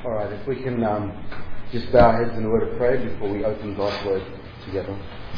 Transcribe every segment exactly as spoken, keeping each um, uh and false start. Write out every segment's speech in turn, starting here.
Alright, if we can um, just bow our heads in a word of prayer before we open God's Word together.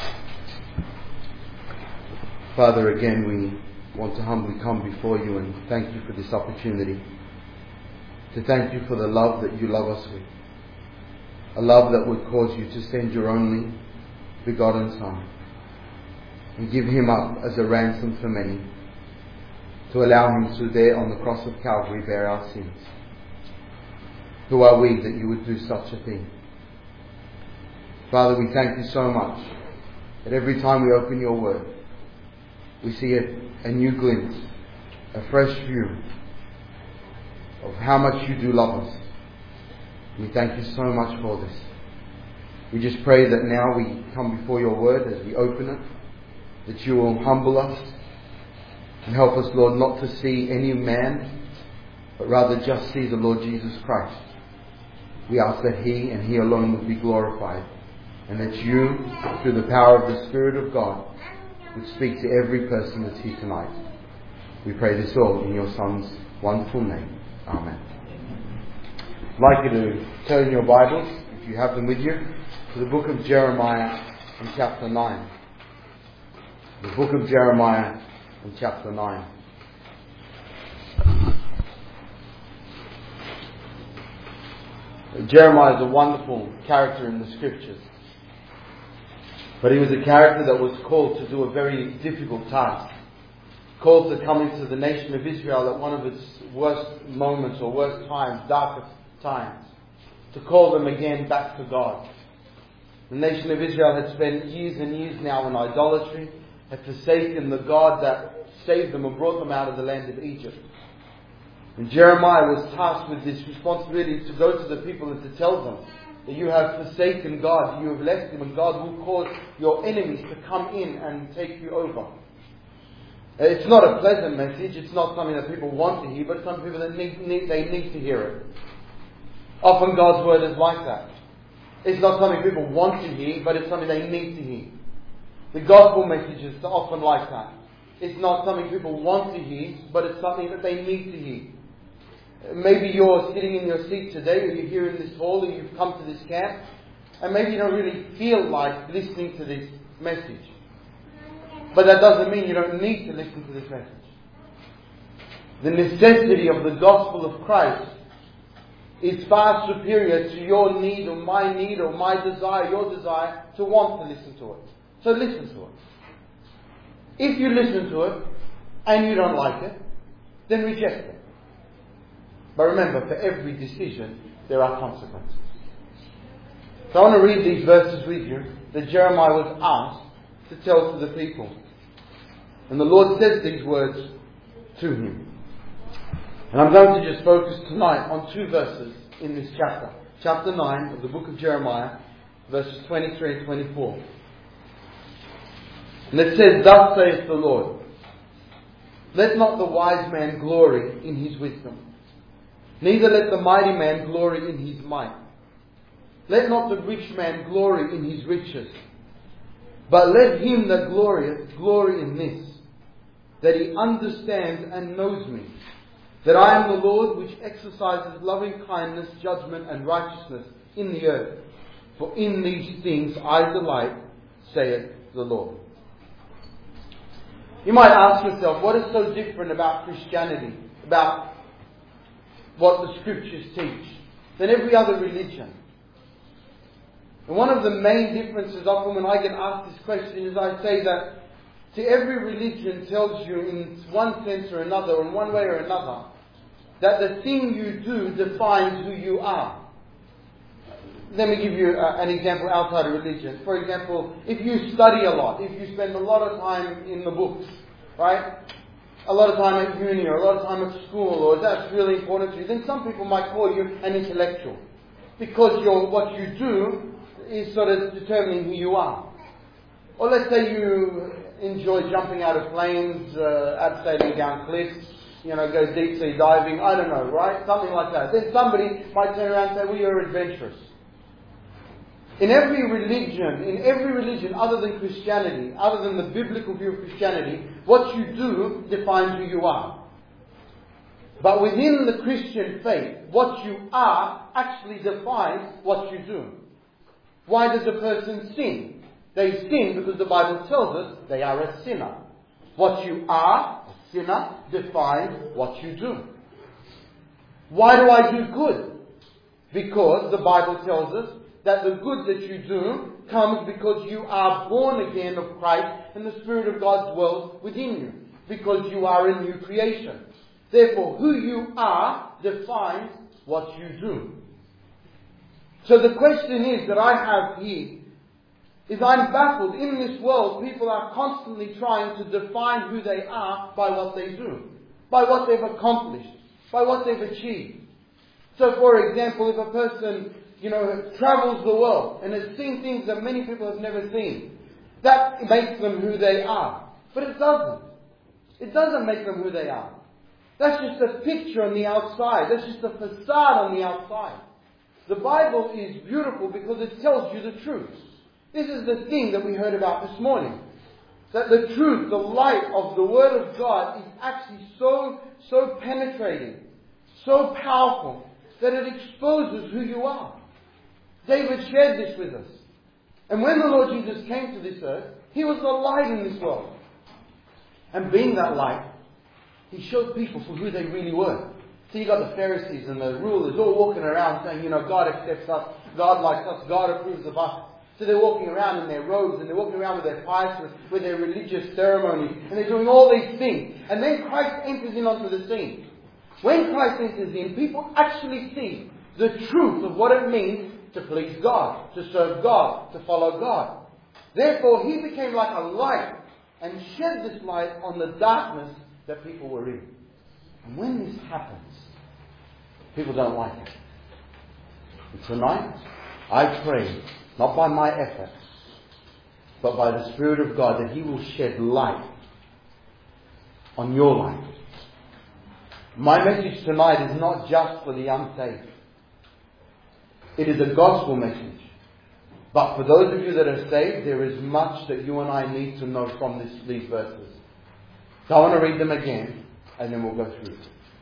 Father, again we want to humbly come before you and thank you for this opportunity. To thank you for the love that you love us with. A love that would cause you to send your only begotten Son and give him up as a ransom for many. To allow him to there on the cross of Calvary bear our sins. Who are we that you would do such a thing? Father, we thank you so much that every time we open your word, we see a, a new glimpse, a fresh view of how much you do love us. We thank you so much for this. We just pray that now we come before your word as we open it, that you will humble us and help us, Lord, not to see any man, but rather just see the Lord Jesus Christ. We ask that he and he alone would be glorified, and that you, through the power of the Spirit of God, would speak to every person that's here tonight. We pray this all in your Son's wonderful name. Amen. I'd like you to turn your Bibles, if you have them with you, to the book of Jeremiah in chapter nine. The book of Jeremiah in chapter nine. Jeremiah is a wonderful character in the scriptures. But he was a character that was called to do a very difficult task. Called to come into the nation of Israel at one of its worst moments or worst times, darkest times. To call them again back to God. The nation of Israel had spent years and years now in idolatry, had forsaken the God that saved them and brought them out of the land of Egypt. And Jeremiah was tasked with this responsibility to go to the people and to tell them that you have forsaken God, you have left Him, and God will cause your enemies to come in and take you over. It's not a pleasant message, it's not something that people want to hear, but some people that need, need, they need to hear it. Often God's word is like that. It's not something people want to hear, but it's something they need to hear. The gospel messages are often like that. It's not something people want to hear, but it's something that they need to hear. Maybe you're sitting in your seat today, or you're here in this hall, and you've come to this camp, and maybe you don't really feel like listening to this message. But that doesn't mean you don't need to listen to this message. The necessity of the gospel of Christ is far superior to your need, or my need, or my desire, your desire to want to listen to it. So listen to it. If you listen to it, and you don't like it, then reject it. But remember, for every decision, there are consequences. So I want to read these verses with you that Jeremiah was asked to tell to the people. And the Lord says these words to him. And I'm going to just focus tonight on two verses in this chapter. Chapter nine of the book of Jeremiah, verses twenty-three and twenty-four. And it says, "Thus saith the Lord, let not the wise man glory in his wisdom, neither let the mighty man glory in his might. Let not the rich man glory in his riches. But let him that glorieth glory in this, that he understands and knows me, that I am the Lord which exercises loving kindness, judgment, and righteousness in the earth. For in these things I delight, saith the Lord." You might ask yourself, what is so different about Christianity, about what the scriptures teach, than every other religion? And one of the main differences, often when I get asked this question, is I say that to every religion tells you in one sense or another, or in one way or another, that the thing you do defines who you are. Let me give you uh, an example outside of religion. For example, if you study a lot, if you spend a lot of time in the books, right? A lot of time at uni, or a lot of time at school, or that's really important to you, then some people might call you an intellectual. Because you're, what you do is sort of determining who you are. Or let's say you enjoy jumping out of planes, uh, abseiling down cliffs, you know, go deep sea diving, I don't know, right? Something like that. Then somebody might turn around and say, well, you're adventurous. In every religion, in every religion other than Christianity, other than the biblical view of Christianity, what you do defines who you are. But within the Christian faith, what you are actually defines what you do. Why does a person sin? They sin because the Bible tells us they are a sinner. What you are, a sinner, defines what you do. Why do I do good? Because the Bible tells us that the good that you do comes because you are born again of Christ and the Spirit of God dwells within you. Because you are a new creation. Therefore, who you are defines what you do. So the question is that I have here is I'm baffled. In this world, people are constantly trying to define who they are by what they do, by what they've accomplished, by what they've achieved. So, for example, if a person, you know, travels the world and has seen things that many people have never seen, that makes them who they are. But it doesn't. It doesn't make them who they are. That's just a picture on the outside. That's just a facade on the outside. The Bible is beautiful because it tells you the truth. This is the thing that we heard about this morning. That the truth, the light of the Word of God is actually so, so penetrating, so powerful, that it exposes who you are. David shared this with us. And when the Lord Jesus came to this earth, He was the light in this world. And being that light, He showed people for who they really were. So you got the Pharisees and the rulers all walking around saying, you know, God accepts us, God likes us, God approves of us. So they're walking around in their robes and they're walking around with their pipes, with, with their religious ceremonies, and they're doing all these things. And then Christ enters in onto the scene. When Christ enters in, people actually see the truth of what it means to please God, to serve God, to follow God. Therefore, He became like a light and shed this light on the darkness that people were in. And when this happens, people don't like it. And tonight, I pray, not by my efforts, but by the Spirit of God, that He will shed light on your life. My message tonight is not just for the unsaved. It is a gospel message. But for those of you that are saved, there is much that you and I need to know from this, these verses. So I want to read them again, and then we'll go through.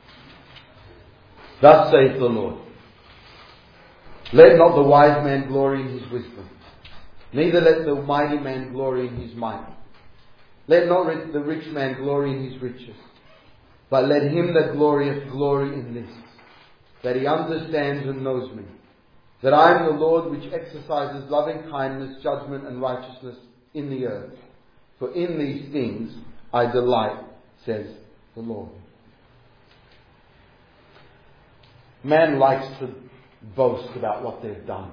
Thus saith the Lord, let not the wise man glory in his wisdom, neither let the mighty man glory in his might. Let not the rich man glory in his riches, but let him that glorieth glory in this, that he understands and knows me, that I am the Lord which exercises loving kindness, judgment and righteousness in the earth. For in these things I delight, says the Lord. Man likes to boast about what they've done.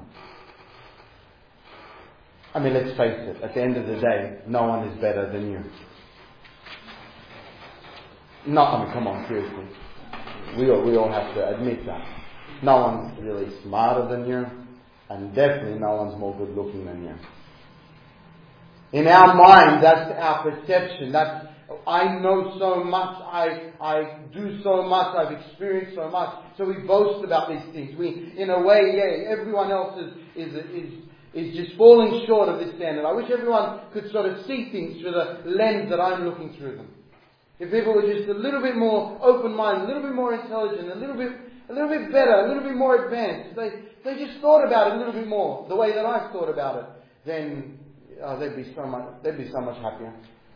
I mean, let's face it, at the end of the day, no one is better than you. No, I mean, come on, seriously. We all, we all have to admit that. No one's really smarter than you, and definitely no one's more good looking than you. In our mind, that's our perception. That's, I know so much, I I do so much, I've experienced so much. So we boast about these things. We, in a way, yeah, everyone else is is is is just falling short of this standard. I wish everyone could sort of see things through the lens that I'm looking through them. If people were just a little bit more open-minded, a little bit more intelligent, a little bit a little bit better, a little bit more advanced, they they just thought about it a little bit more, the way that I've thought about it, then oh, they'd be so much they'd be so much happier.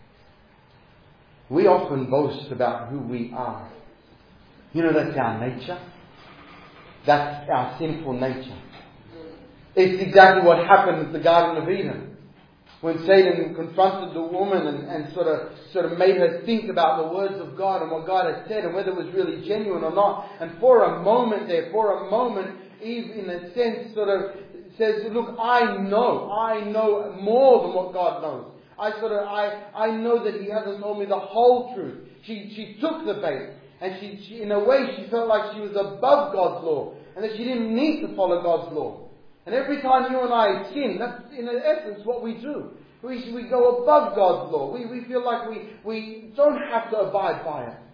We often boast about who we are. You know, that's our nature. That's our sinful nature. It's exactly what happened at the Garden of Eden. When Satan confronted the woman and, and sort of sort of made her think about the words of God and what God had said and whether it was really genuine or not. And for a moment there, for a moment, Eve in a sense sort of says, look, I know, I know more than what God knows. I sort of, I, I know that He hasn't told me the whole truth. She, she took the bait. And she, she, in a way, she felt like she was above God's law. And that she didn't need to follow God's law. And every time you and I sin, that's in essence what we do. We, we go above God's law. We, we feel like we, we don't have to abide by it.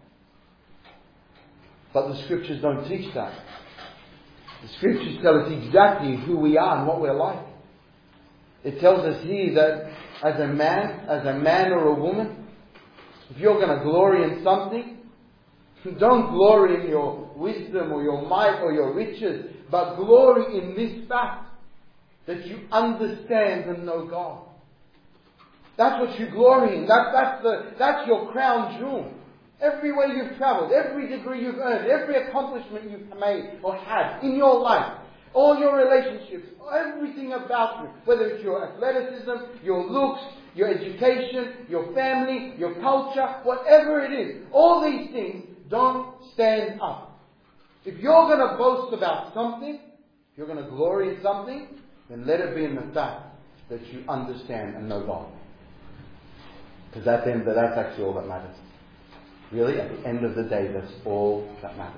But the Scriptures don't teach that. The Scriptures tell us exactly who we are and what we're like. It tells us here that as a man, as a man or a woman, if you're going to glory in something, Don't glory in your wisdom or your might or your riches, but glory in this fact that you understand and know God. That's what you glory in. That, that's, the, that's your crown jewel. Everywhere you've travelled, every degree you've earned, every accomplishment you've made or had in your life, all your relationships, everything about you, whether it's your athleticism, your looks, your education, your family, your culture, whatever it is, all these things don't stand up. If you're going to boast about something, if you're going to glory in something, then let it be in the fact that you understand and know God. Because at the end, that's actually all that matters. Really, at the end of the day, that's all that matters.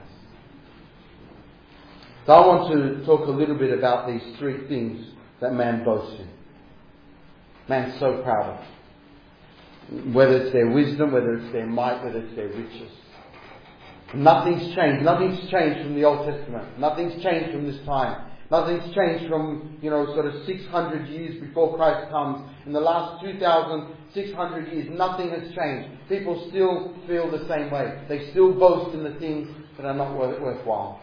So I want to talk a little bit about these three things that man boasts in. Man's so proud of. Whether it's their wisdom, whether it's their might, whether it's their riches. Nothing's changed. Nothing's changed from the Old Testament. Nothing's changed from this time. Nothing's changed from, you know, sort of six hundred years before Christ comes. In the last two thousand six hundred years, nothing has changed. People still feel the same way. They still boast in the things that are not worth, worthwhile.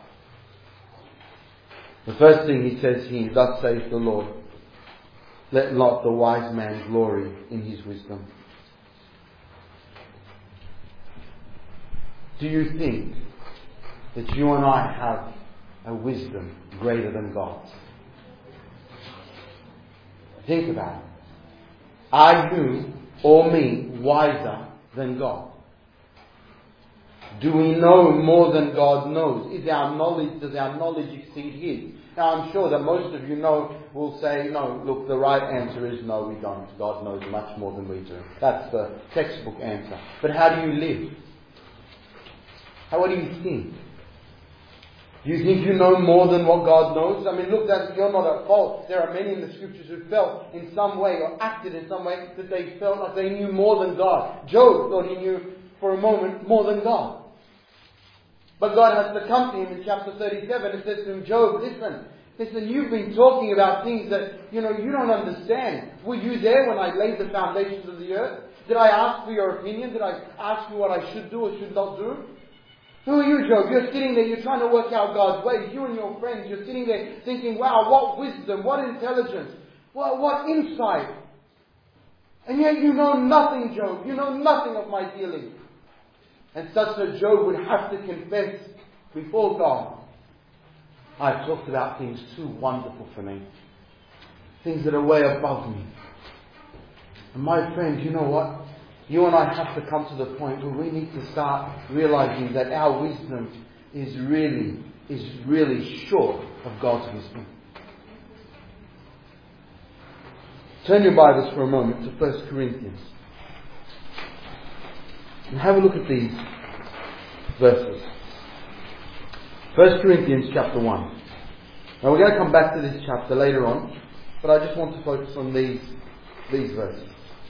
The first thing he says here, thus saith the Lord, let not the wise man glory in his wisdom. Do you think that you and I have a wisdom greater than God's? Think about it. Are you or me wiser than God? Do we know more than God knows? Is our knowledge, does our knowledge exceed His? Now I'm sure that most of you know will say, no, look, the right answer is no, we don't. God knows much more than we do. That's the textbook answer. But how do you live? How, what do you think? Do you think you know more than what God knows? I mean, look, that you're not at fault. There are many in the scriptures who felt in some way or acted in some way that they felt like they knew more than God. Job thought he knew for a moment more than God. But God has to come to him in chapter thirty-seven and says to him, Job, listen, listen, you've been talking about things that, you know, you don't understand. Were you there when I laid the foundations of the earth? Did I ask for your opinion? Did I ask you what I should do or should not do? Who are you, Job? You're sitting there, you're trying to work out God's ways. You and your friends, you're sitting there thinking, wow, what wisdom, what intelligence, what, what insight. And yet you know nothing, Job. You know nothing of my dealings. And such that Job would have to confess before God, I've talked about things too wonderful for me. Things that are way above me. And my friend, you know what? You and I have to come to the point where we need to start realizing that our wisdom is really, is really short of God's wisdom. Turn your Bibles for a moment to First Corinthians. And have a look at these verses. First Corinthians chapter one. Now we're going to come back to this chapter later on, but I just want to focus on these, these verses.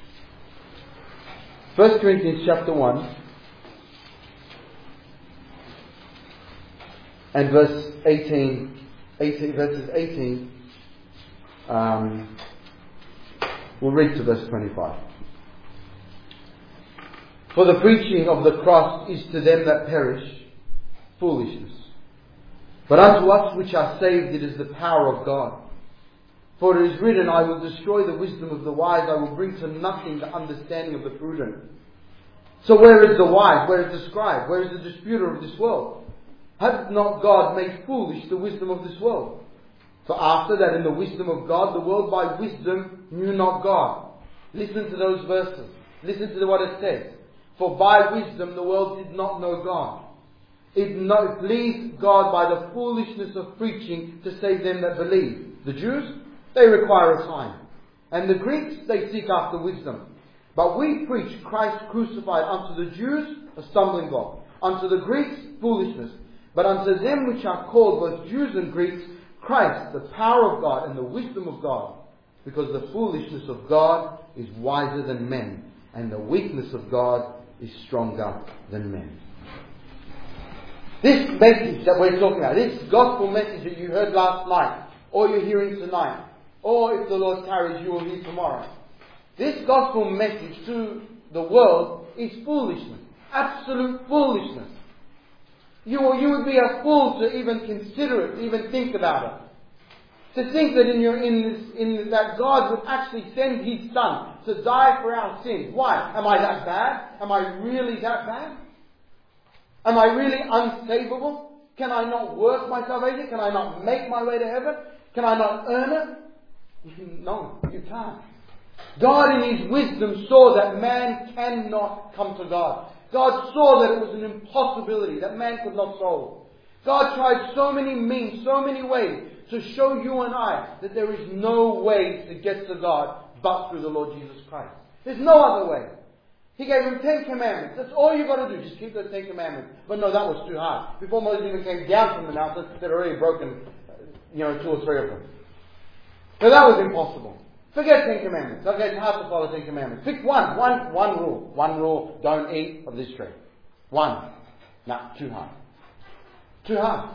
First Corinthians chapter one and verse eighteen, eighteen verses eighteen, um, we'll read to verse twenty-five. For the preaching of the cross is to them that perish foolishness, but unto us which are saved it is the power of God. For it is written, I will destroy the wisdom of the wise, I will bring to nothing the understanding of the prudent. So where is the wise? Where is the scribe? Where is the disputer of this world? Hath not God made foolish the wisdom of this world? For after that in the wisdom of God, the world by wisdom knew not God. Listen to those verses. Listen to what it says. For by wisdom the world did not know God. It not pleased God by the foolishness of preaching to save them that believe. The Jews, they require a sign. And the Greeks, they seek after wisdom. But we preach Christ crucified, unto the Jews a stumbling block, unto the Greeks foolishness, but unto them which are called, both Jews and Greeks, Christ, the power of God and the wisdom of God. Because the foolishness of God is wiser than men, and the weakness of God is stronger than men. This message that we're talking about, this gospel message that you heard last night, or you're hearing tonight, or if the Lord tarries, you will hear tomorrow. This gospel message to the world is foolishness. Absolute foolishness. You, or you would be a fool to even consider it, to even think about it. To think that in your in this in that God would actually send His Son to die for our sins. Why? Am I that bad? Am I really that bad? Am I really unsavable? Can I not work my salvation? Can I not make my way to heaven? Can I not earn it? No, you can't. God in His wisdom saw that man cannot come to God. God saw that it was an impossibility that man could not solve. God tried so many means, so many ways to show you and I that there is no way to get to God but through the Lord Jesus Christ. There's no other way. He gave him Ten Commandments. That's all you've got to do. Just keep those Ten Commandments. But no, that was too hard. Before Moses even came down from the mountain, they'd already broken, you know, two or three of them. So that was impossible. Forget Ten Commandments. Okay, it's hard to follow Ten Commandments. Pick one. One, one rule. One rule. Don't eat of this tree. One. No, too hard. Too hard.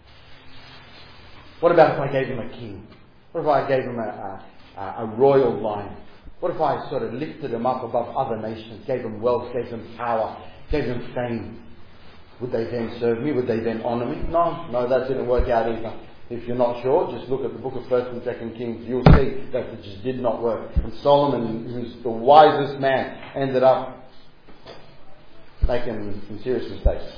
What about if I gave him a king? What if I gave him a, a, a royal line? What if I sort of lifted him up above other nations, gave him wealth, gave him power, gave him fame? Would they then serve me? Would they then honour me? No, no, that didn't work out either. If you're not sure, just look at the book of First and Second Kings. You'll see that it just did not work. And Solomon, who's the wisest man, ended up making some serious mistakes.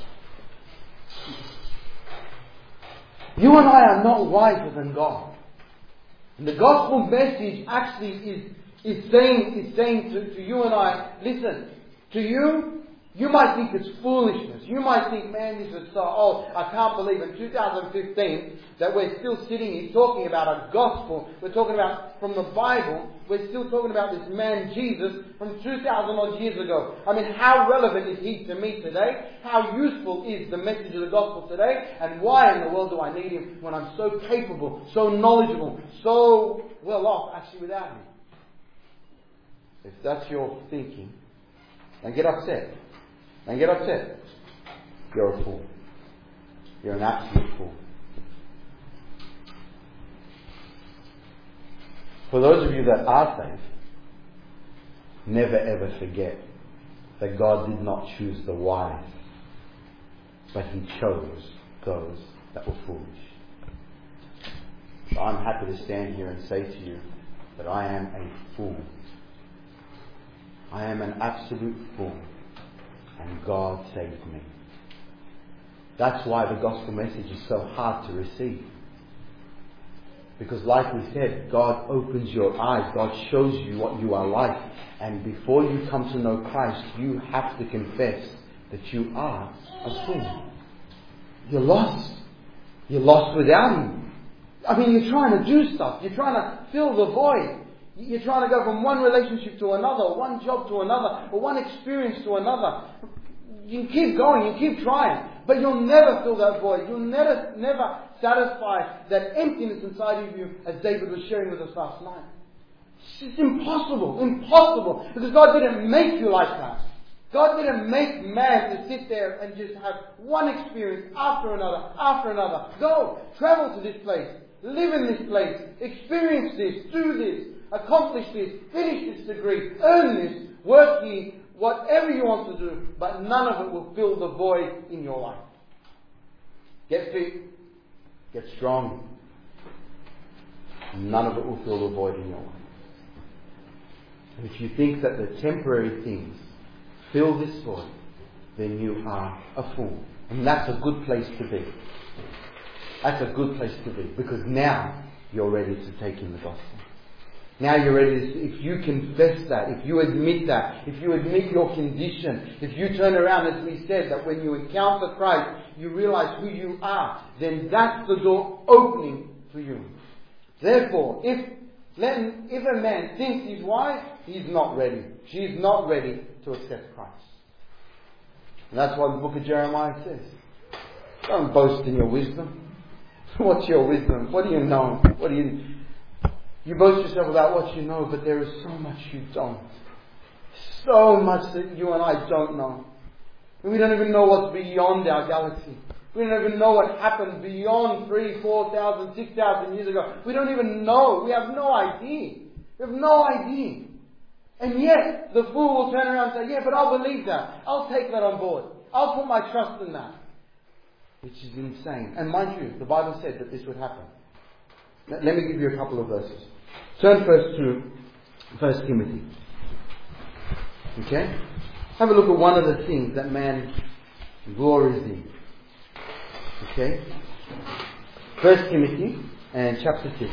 You and I are not wiser than God. And the gospel message actually is, is saying, is saying to, to you and I, listen, to you, you might think it's foolishness. You might think, man, this is so old. I can't believe in two thousand fifteen that we're still sitting here talking about a gospel. We're talking about from the Bible. We're still talking about this man Jesus from two thousand odd years ago. I mean, how relevant is he to me today? How useful is the message of the gospel today? And why in the world do I need him when I'm so capable, so knowledgeable, so well off actually without him? If that's your thinking, then get upset. And get upset. You're a fool. You're an absolute fool. For those of you that are saved, never ever forget that God did not choose the wise, but He chose those that were foolish. So I'm happy to stand here and say to you that I am a fool. I am an absolute fool. And God saved me. That's why the gospel message is so hard to receive. Because like we said, God opens your eyes. God shows you what you are like. And before you come to know Christ, you have to confess that you are a fool. You're lost. You're lost without Him. I mean, you're trying to do stuff. You're trying to fill the void. You're trying to go from one relationship to another, one job to another, or one experience to another. You keep going, you keep trying, but you'll never fill that void. You'll never, never satisfy that emptiness inside of you, as David was sharing with us last night. It's impossible, impossible, because God didn't make you like that. God didn't make man to sit there and just have one experience after another, after another. Go, travel to this place, live in this place, experience this, do this, accomplish this, finish this degree, earn this, work here, whatever you want to do, but none of it will fill the void in your life. Get fit, get strong. None of it will fill the void in your life. And if you think that the temporary things fill this void, then you are a fool. And that's a good place to be. That's a good place to be, because now you're ready to take in the gospel. Now you're ready to, if you confess that, if you admit that, if you admit your condition, if you turn around, as we said, that when you encounter Christ, you realize who you are, then that's the door opening for you. Therefore, if, if a man thinks he's wise, he's not ready. She's not ready to accept Christ. And that's what the book of Jeremiah says. Don't boast in your wisdom. What's your wisdom? What do you know? What do you... You boast yourself about what you know, but there is so much you don't. So much that you and I don't know. And we don't even know what's beyond our galaxy. We don't even know what happened beyond three, four thousand, six thousand years ago. We don't even know. We have no idea. We have no idea. And yet, the fool will turn around and say, yeah, but I'll believe that. I'll take that on board. I'll put my trust in that. which is insane. And mind you, the Bible said that this would happen. Let me give you a couple of verses. Turn first to First Timothy. Okay? Have a look at one of the things that man glories in. Okay? First Timothy and chapter six.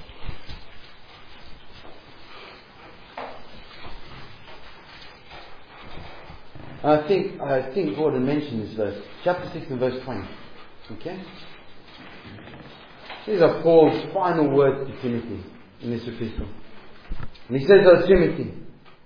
I think I think Gordon mentioned this verse. Chapter six and verse twenty. Okay? These are Paul's final words to Timothy in this epistle. And he says, "O Timothy,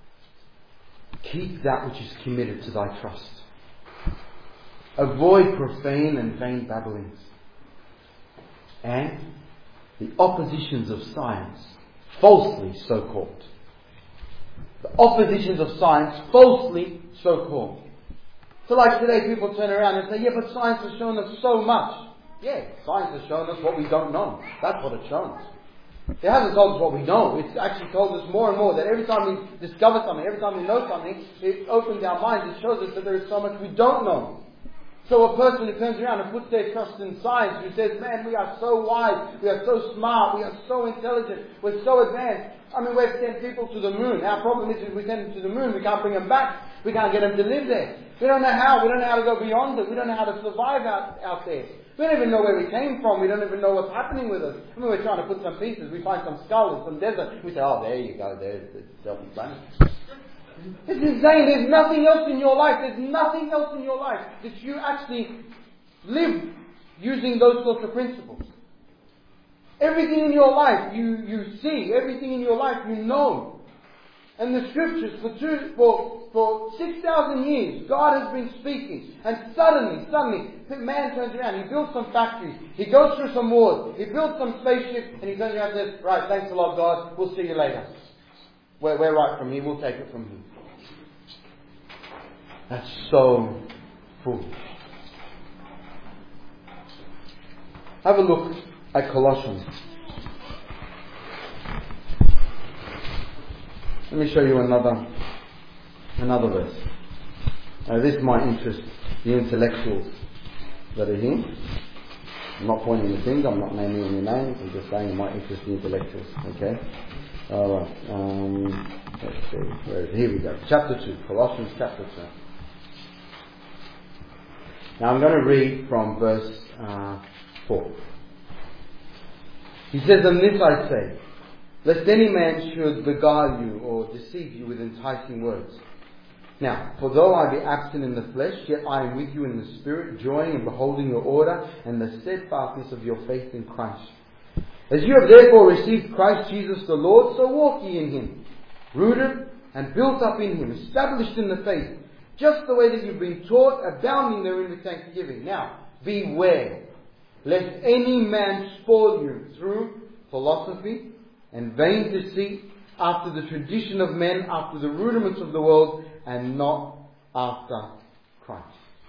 keep that which is committed to thy trust. Avoid profane and vain babblings, and the oppositions of science, falsely so called." The oppositions of science, falsely so called. So like today people turn around and say, yeah, but science has shown us so much. Yeah, science has shown us what we don't know. That's what it's shown us. It hasn't told us what we know. It's actually told us more and more that every time we discover something, every time we know something, it opens our minds. It shows us that there is so much we don't know. So a person who turns around and puts their trust in science, who says, man, we are so wise, we are so smart, we are so intelligent, we're so advanced. I mean, we've sent people to the moon. Our problem is if we send them to the moon, we can't bring them back. We can't get them to live there. We don't know how. We don't know how to go beyond it. We don't know how to survive out, out there. We don't even know where we came from. We don't even know what's happening with us. I mean, we're trying to put some pieces. We find some skull in some desert. We say, oh, there you go. There's the self planet. It's insane. There's nothing else in your life. There's nothing else in your life that you actually live using those sorts of principles. Everything in your life you, you see. Everything in your life you know. And the scriptures for two, for, for six thousand years, God has been speaking. And suddenly, suddenly, man turns around. He builds some factories. He goes through some wars. He builds some spaceships. And he turns around and says, right, thanks a lot, God. We'll see you later. We're, we're right from here. We'll take it from here. That's so foolish. Have a look at Colossians. Let me show you another another verse. Now this might interest the intellectuals that are here. I'm not pointing the finger, I'm not naming any names, I'm just saying it might interest the intellectuals. Okay? Alright. Um, let's see. Where is it? Here we go. Chapter two. Colossians chapter two. Now I'm going to read from verse uh, four. He says, "And this I say, lest any man should beguile you or deceive you with enticing words. Now, for though I be absent in the flesh, yet I am with you in the spirit, joying and beholding your order and the steadfastness of your faith in Christ. As you have therefore received Christ Jesus the Lord, so walk ye in him, rooted and built up in him, established in the faith, just the way that you've been taught, abounding therein with thanksgiving. Now, beware, lest any man spoil you through philosophy and vain deceit, after the tradition of men, after the rudiments of the world, and not after Christ."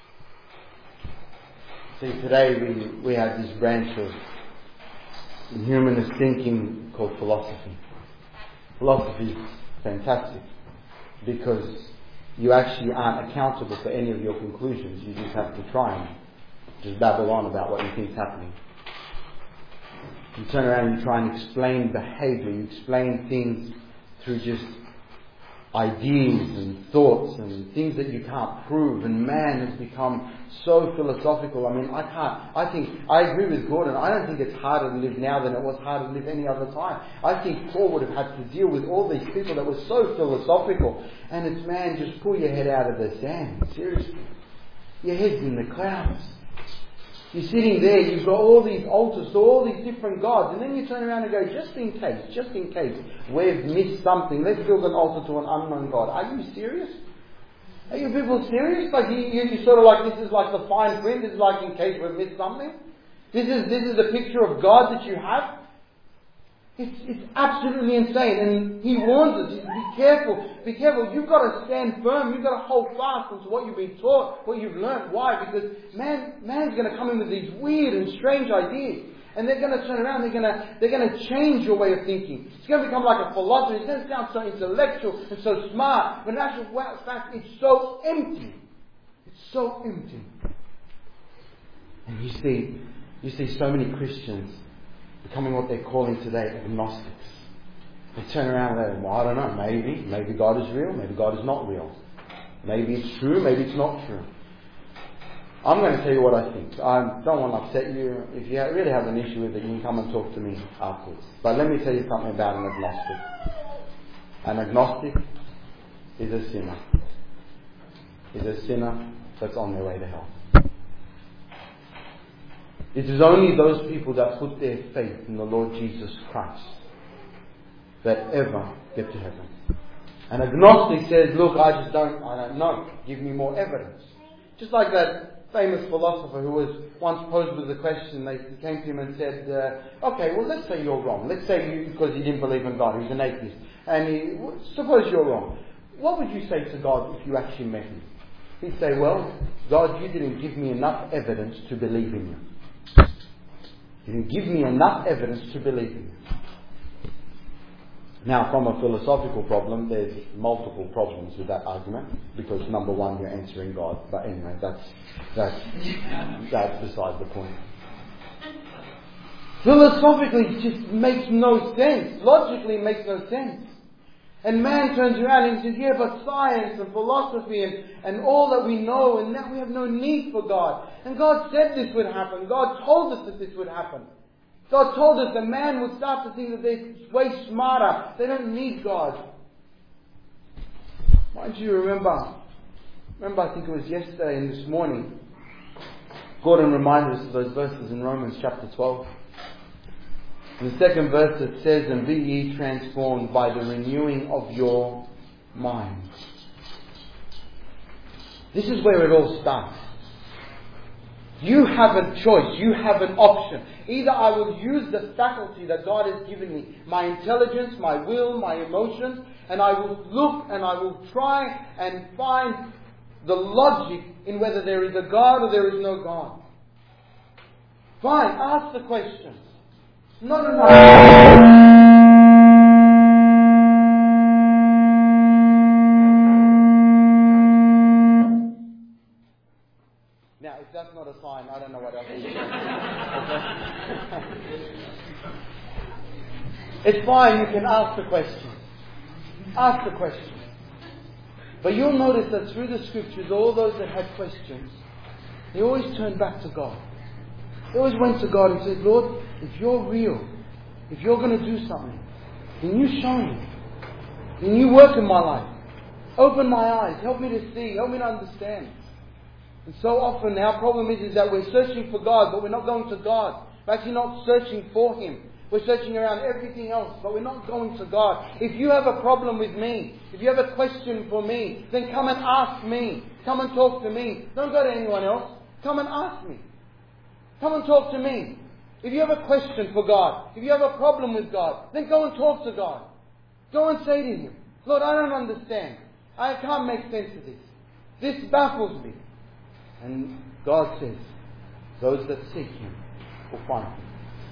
See, today we, we have this branch of humanist thinking called philosophy. Philosophy is fantastic because you actually aren't accountable for any of your conclusions. You just have to try and just babble on about what you think is happening. You turn around and you try and explain behaviour. You explain things through just ideas and thoughts and things that you can't prove. And man has become so philosophical. I mean, I can't. I think I agree with Gordon. I don't think it's harder to live now than it was harder to live any other time. I think Paul would have had to deal with all these people that were so philosophical. And it's, man, just pull your head out of the sand. Seriously, your head's in the clouds. You're sitting there, you've got all these altars to all these different gods, and then you turn around and go, just in case, just in case we've missed something, let's build an altar to an unknown God. Are you serious? Are you people serious? Like you, you, you sort of like, this is like the fine print, this is like in case we've missed something? This is this is the picture of God that you have? It's, it's absolutely insane. And he warns us, be careful, be careful. You've got to stand firm. You've got to hold fast to what you've been taught, what you've learned. Why? Because man, man's going to come in with these weird and strange ideas. And they're going to turn around, they're going to, they're going to change your way of thinking. It's going to become like a philosophy. It's going to sound so intellectual and so smart. But in actual fact, it's so empty. It's so empty. And you see, you see so many Christians becoming what they're calling today agnostics. They turn around and go, well, I don't know, maybe, maybe God is real, maybe God is not real. Maybe it's true, maybe it's not true. I'm going to tell you what I think. I don't want to upset you. If you really have an issue with it, you can come and talk to me afterwards. But let me tell you something about an agnostic. An agnostic is a sinner. Is a sinner that's on their way to hell. It is only those people that put their faith in the Lord Jesus Christ that ever get to heaven. An agnostic says, look, I just don't, I don't know. Give me more evidence. Just like that famous philosopher who was once posed with a question. They came to him and said, uh, okay, well, let's say you're wrong. Let's say you, because he didn't believe in God, he's an atheist. And he, suppose you're wrong. What would you say to God if you actually met him? He'd say, well, God, you didn't give me enough evidence to believe in you. You didn't give me enough evidence to believe in you. Now, from a philosophical problem, there's multiple problems with that argument, because number one, you're answering God. But anyway, that's that's that's beside the point. Philosophically, it just makes no sense. Logically, it makes no sense. And man turns around and says, yeah, but science and philosophy and, and all that we know, and now we have no need for God. And God said this would happen. God told us that this would happen. God told us that man would start to think that they're way smarter. They don't need God. Why don't you remember? Remember, I think it was yesterday and this morning, Gordon reminded us of those verses in Romans chapter twelve. In the second verse it says, and be ye transformed by the renewing of your mind. This is where it all starts. You have a choice. You have an option. Either I will use the faculty that God has given me, my intelligence, my will, my emotions, and I will look and I will try and find the logic in whether there is a God or there is no God. Fine, ask the question. No, no, no. If that's not a sign, I don't know what else is. Okay? It's fine, you can ask the question. Ask the question. But you'll notice that through the scriptures, all those that had questions, they always turned back to God. They always went to God and said, Lord, if you're real, if you're going to do something, then you show me. Then you work in my life. Open my eyes. Help me to see. Help me to understand. And so often our problem is, is that we're searching for God, but we're not going to God. We're actually not searching for Him. We're searching around everything else, but we're not going to God. If you have a problem with me, if you have a question for me, then come and ask me. Come and talk to me. Don't go to anyone else. Come and ask me. Come and talk to me. If you have a question for God, if you have a problem with God, then go and talk to God. Go and say to Him, Lord, I don't understand. I can't make sense of this. This baffles me. And God says, those that seek Him will find Him.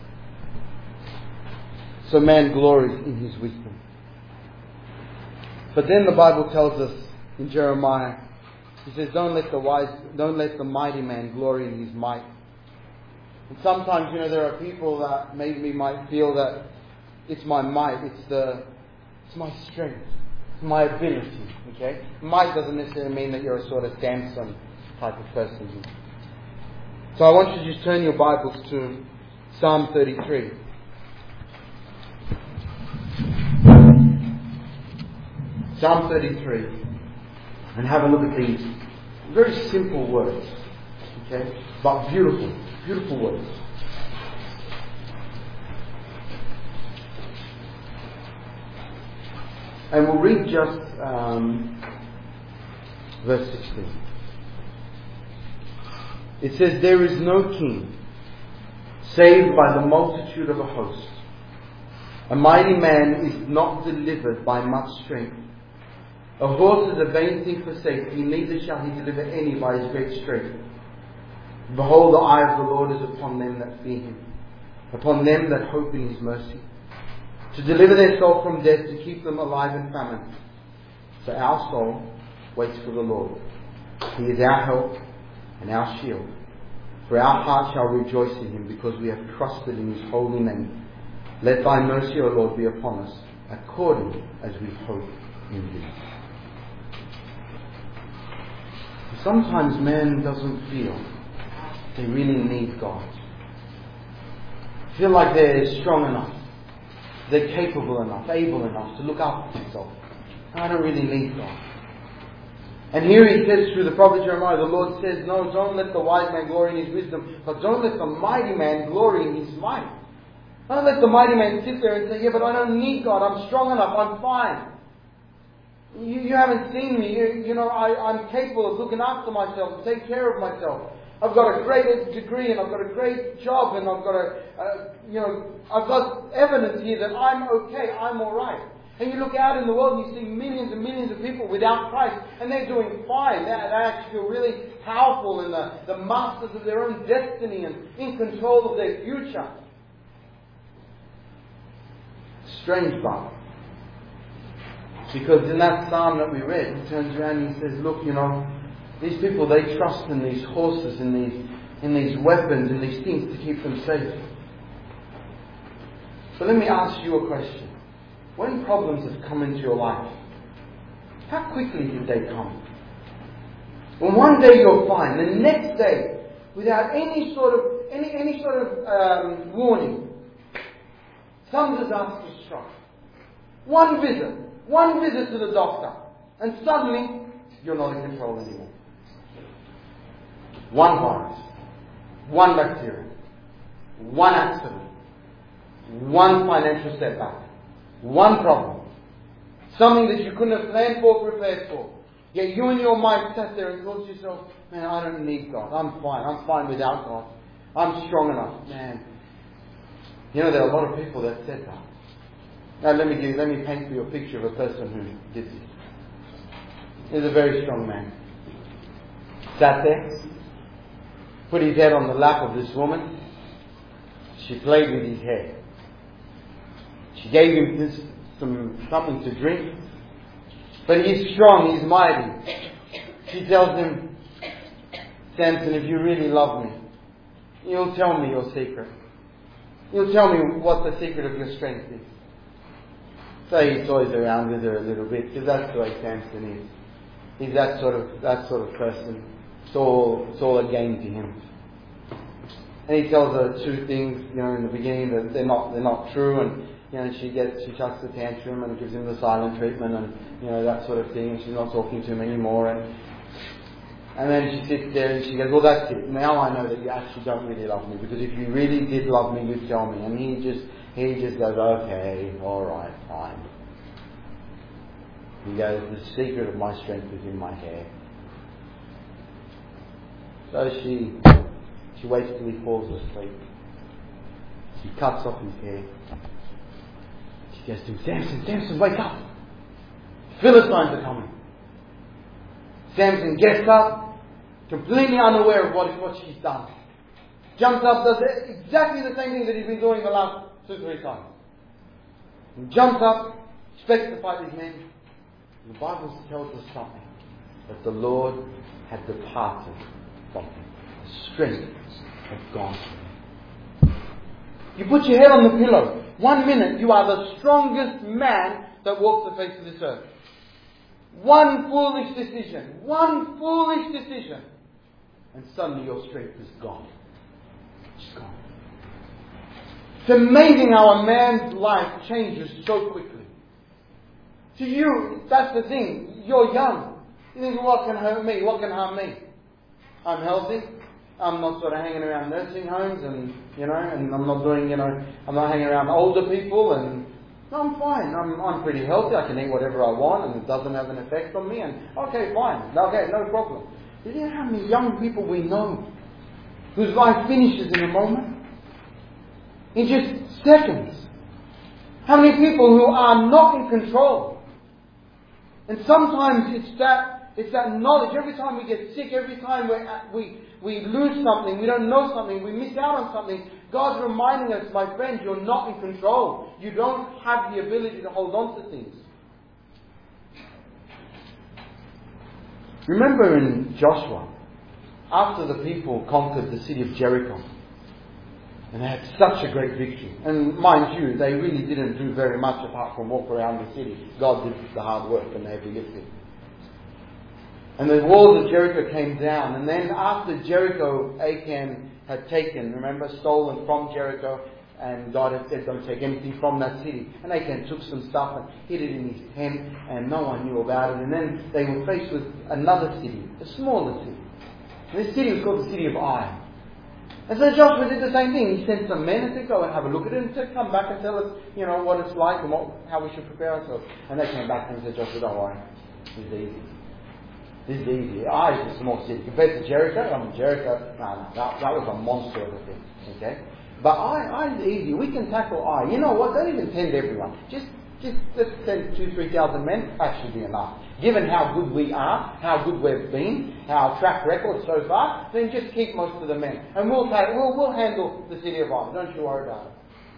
So man glories in his wisdom. But then the Bible tells us in Jeremiah, He says, don't let the wise, don't let the mighty man glory in his might. And sometimes, you know, there are people that maybe might feel that it's my might, it's the, it's my strength, it's my ability. Okay, might doesn't necessarily mean that you're a sort of Samson type of person. So I want you to just turn your Bibles to Psalm thirty-three. Psalm thirty-three. And have a look at these very simple words. Okay? But beautiful. Beautiful words. And we'll read just um, verse sixteen. It says, there is no king saved by the multitude of a host. A mighty man is not delivered by much strength. A horse is a vain thing for safety, neither shall he deliver any by his great strength. Behold, the eye of the Lord is upon them that fear Him, upon them that hope in His mercy, to deliver their soul from death, to keep them alive in famine. So our soul waits for the Lord. He is our help and our shield. For our heart shall rejoice in him, because we have trusted in his holy name. Let thy mercy, O Lord, be upon us, according as we hope in thee. Sometimes man doesn't feel they really need God. Feel like they're strong enough, they're capable enough, able enough to look after themselves. I don't really need God. And here he says through the prophet Jeremiah, the Lord says, no, don't let the wise man glory in his wisdom, but don't let the mighty man glory in his might. Don't let the mighty man sit there and say, yeah, but I don't need God, I'm strong enough, I'm fine. You, you haven't seen me, you, you know, I, I'm capable of looking after myself, take care of myself. I've got a great degree and I've got a great job and I've got a, uh, you know, I've got evidence here that I'm okay, I'm alright. And you look out in the world and you see millions and millions of people without Christ and they're doing fine. They, they actually feel really powerful and the, the masters of their own destiny and in control of their future. Strange, but because in that psalm that we read, he turns around and he says, look, you know, these people, they trust in these horses, in these, in these weapons, in these things to keep them safe. So let me ask you a question. When problems have come into your life, how quickly did they come? When one day you're fine, the next day, without any sort of any any sort of um, warning, some disaster struck. One visit, one visit to the doctor, and suddenly you're not in control anymore. One virus, one bacteria, one accident, one financial setback, one problem, something that you couldn't have planned for, prepared for. Yet you in your mind sat there and thought to yourself, man, I don't need God. I'm fine. I'm fine without God. I'm strong enough. Man, you know, there are a lot of people that said that. Now let me give you, let me paint for you a picture of a person who did this. He's a very strong man. Sat there, put his head on the lap of this woman. She played with his hair. She gave him this, some something to drink. But he's strong, he's mighty. She tells him, Samson, if you really love me, you'll tell me your secret. You'll tell me what the secret of your strength is. So he toys around with her a little bit, because that's the way Samson is. He's that sort of that sort of person. It's all it's all a game to him. And he tells her two things, you know, in the beginning that they're not they're not true, and you know she gets she chucks the tantrum and gives him the silent treatment and you know that sort of thing, and she's not talking to him anymore, and and then she sits there and she goes, well, that's it. Now I know that you actually don't really love me, because if you really did love me, you'd tell me. And he just he just goes, okay, all right, fine. He goes, the secret of my strength is in my hair. So she she waits till he falls asleep. She cuts off his hair. She goes to him, Samson, Samson, wake up. Philistines are coming. Samson gets up, completely unaware of what, what she's done. Jumps up, does exactly the same thing that he's been doing the last two, three times. He jumps up, expects to fight these men. The Bible tells us something, that the Lord had departed from him. The strength had gone from him. You put your head on the pillow. One minute you are the strongest man that walks the face of this earth. One foolish decision, one foolish decision, and suddenly your strength is gone. It's gone. It's amazing how a man's life changes so quickly. To you, that's the thing. You're young. You think, what can hurt me? What can harm me? I'm healthy. I'm not sort of hanging around nursing homes and, you know, and I'm not doing, you know, I'm not hanging around older people and no, I'm fine. I'm I'm pretty healthy. I can eat whatever I want and it doesn't have an effect on me and okay, fine. Okay, no problem. Do you know how many young people we know whose life finishes in a moment? In just seconds. How many people who are not in control? And sometimes it's that it's that knowledge. Every time we get sick, every time we we we lose something, we don't know something, we miss out on something, God's reminding us, my friend, you're not in control. You don't have the ability to hold on to things. Remember in Joshua, after the people conquered the city of Jericho, and they had such a great victory, and mind you, they really didn't do very much apart from walk around the city. God did the hard work and the heavy lifting. And the walls of Jericho came down, and then after Jericho, Achan had taken, remember, stolen from Jericho, and God had said, don't take anything from that city. And Achan took some stuff and hid it in his tent, and no one knew about it. And then they were faced with another city, a smaller city. And this city was called the city of Ai. And so Joshua did the same thing. He sent some men and said, go and have a look at it, and said, come back and tell us, you know, what it's like and what, how we should prepare ourselves. And they came back and said, Joshua, don't worry, this is easy. This is easy. Ai is a small city. Compared to Jericho, I mean, Jericho, no, no, that, that was a monster of a thing. Okay? But Ai, Ai is easy. We can tackle Ai. You know what? Don't even send everyone. Just, just let's send two, three thousand men. That should be enough. Given how good we are, how good we've been, our track record so far, then just keep most of the men, and we'll take, we'll, we'll handle the city of Ai. Don't you worry about it.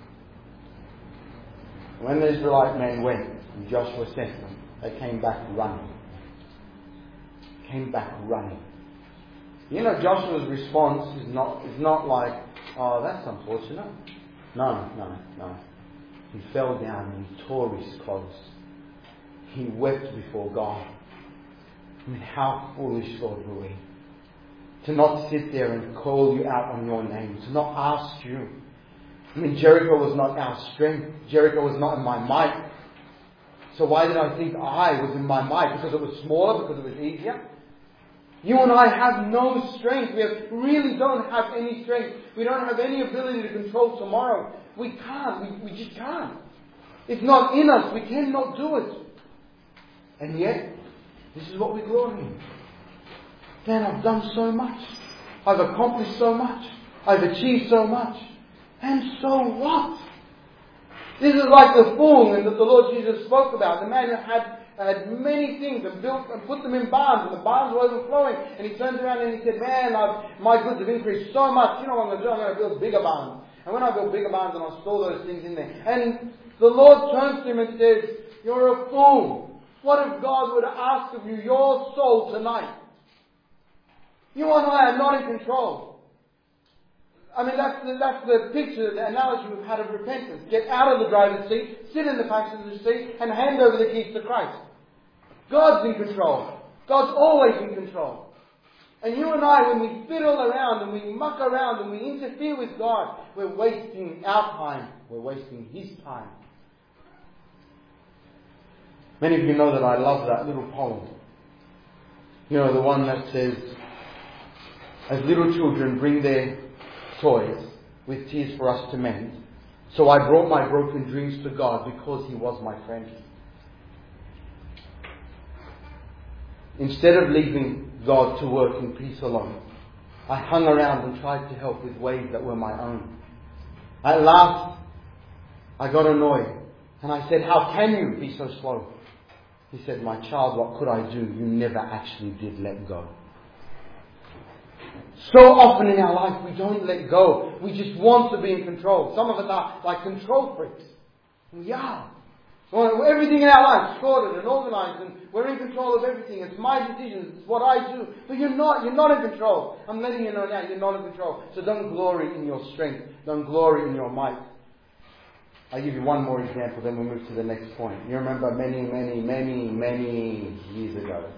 When the Israelite men went, and Joshua sent them, they came back running. Came back running. You know, Joshua's response is not is not like, oh, that's unfortunate. No, no, no. He fell down and he tore his clothes. He wept before God. I mean, how foolish, Lord, were we? To not sit there and call you out on your name. To not ask you. I mean, Jericho was not our strength. Jericho was not in my might. So why did I think I was in my might? Because it was smaller? Because it was easier? You and I have no strength. We have, really don't have any strength. We don't have any ability to control tomorrow. We can't. We, we just can't. It's not in us. We cannot do it. And yet, this is what we glory in. Man, I've done so much. I've accomplished so much. I've achieved so much. And so what? This is like the fool that the Lord Jesus spoke about. The man who had, had many things and built and put them in barns, and the barns were overflowing. And he turned around and he said, man, I've, my goods have increased so much. You know what I'm going to do? I'm going to build bigger barns. And when I build bigger barns, and I'll store those things in there. And the Lord turns to him and says, you're a fool. What if God were to ask of you your soul tonight? You and I are not in control. I mean, that's the, that's the picture, the analogy we've had of repentance. Get out of the driver's seat, sit in the passenger's seat, and hand over the keys to Christ. God's in control. God's always in control. And you and I, when we fiddle around and we muck around and we interfere with God, we're wasting our time. We're wasting His time. Many of you know that I love that little poem. You know, the one that says, as little children bring their toys with tears for us to mend, so I brought my broken dreams to God because He was my friend. Instead of leaving God to work in peace alone, I hung around and tried to help with ways that were my own. At last, I got annoyed and I said, how can you be so slow? He said, my child, what could I do? You never actually did let go. So often in our life we don't let go. We just want to be in control. Some of us are like control freaks. We are. Well, everything in our life is sorted and organised, and we're in control of everything. It's my decisions. It's what I do. But you're not. You're not in control. I'm letting you know now. You're not in control. So don't glory in your strength. Don't glory in your might. I'll give you one more example, then we'll move to the next point. You remember many, many, many, many years ago,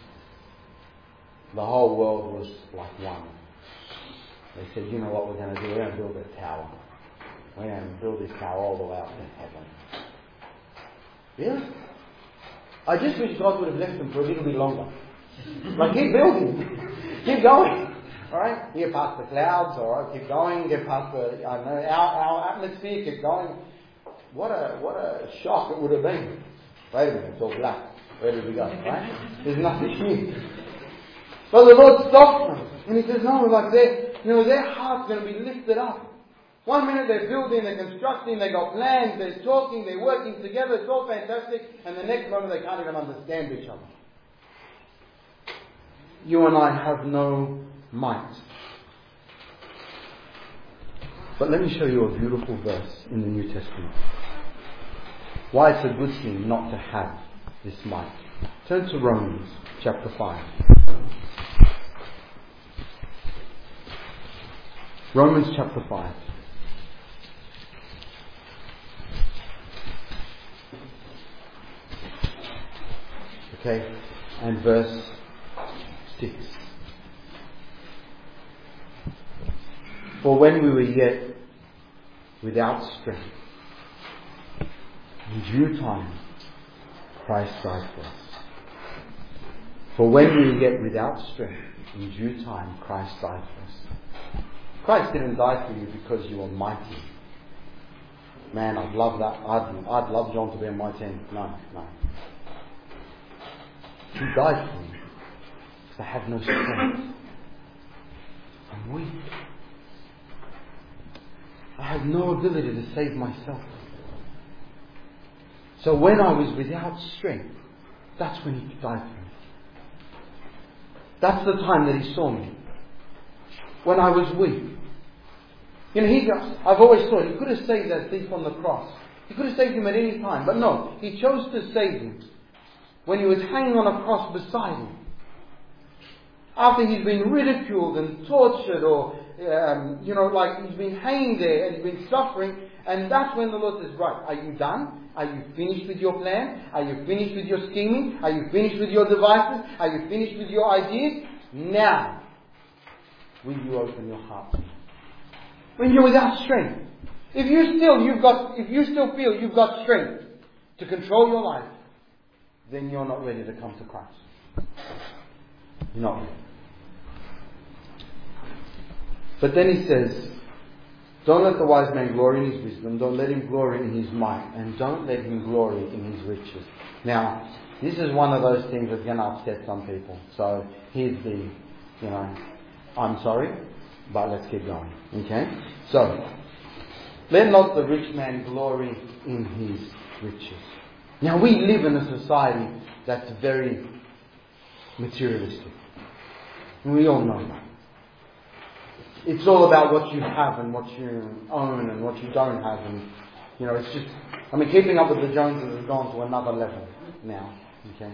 the whole world was like one. They said, you know what we're going to do? We're going to build a tower. We're going to build this tower all the way up to heaven. Really? I just wish God would have left them for a little bit longer. Like, keep building. Keep going. Alright? Get past the clouds, alright? Keep going. Get past the, I don't know, our, our atmosphere. Keep going. What a, what a shock it would have been. Wait a minute, it's all black. Where did we go? Right? There's nothing here. But the Lord stops them. And He says, no, like their, you know, their heart's going to be lifted up. One minute they're building, they're constructing, they've got plans, they're talking, they're working together, it's all fantastic. And the next moment they can't even understand each other. You and I have no might. But let me show you a beautiful verse in the New Testament. Why it's a good thing not to have this might. Turn to Romans chapter five. Romans chapter five. Okay, and verse six. For when we were yet without strength, in due time Christ died for us. For when we were yet without strength, in due time Christ died for us. Christ didn't die for you because you were mighty. Man, I'd love that. I'd, I'd love John to be on my team. No, no. He died for me because I have no strength. I'm weak. I have no ability to save myself. So when I was without strength, that's when He died for me. That's the time that He saw me. When I was weak. You know, he, I've always thought He could have saved that thief on the cross. He could have saved him at any time. But no, He chose to save him when He was hanging on a cross beside him. After he's been ridiculed and tortured, or, um, you know, like he's been hanging there and he's been suffering. And that's when the Lord says, right, are you done? Are you finished with your plan? Are you finished with your scheming? Are you finished with your devices? Are you finished with your ideas? Now, will you open your heart? When you're without strength. If you still, you've got, if you still feel you've got strength to control your life, then you're not ready to come to Christ. You're not ready. But then He says, don't let the wise man glory in his wisdom, don't let him glory in his might, and don't let him glory in his riches. Now, this is one of those things that's going to upset some people. So, here's the, you know, I'm sorry, but let's keep going. Okay? So, let not the rich man glory in his riches. Now, we live in a society that's very materialistic. And we all know that. It's all about what you have and what you own and what you don't have. And, you know, it's just, I mean, keeping up with the Joneses has gone to another level now. Okay?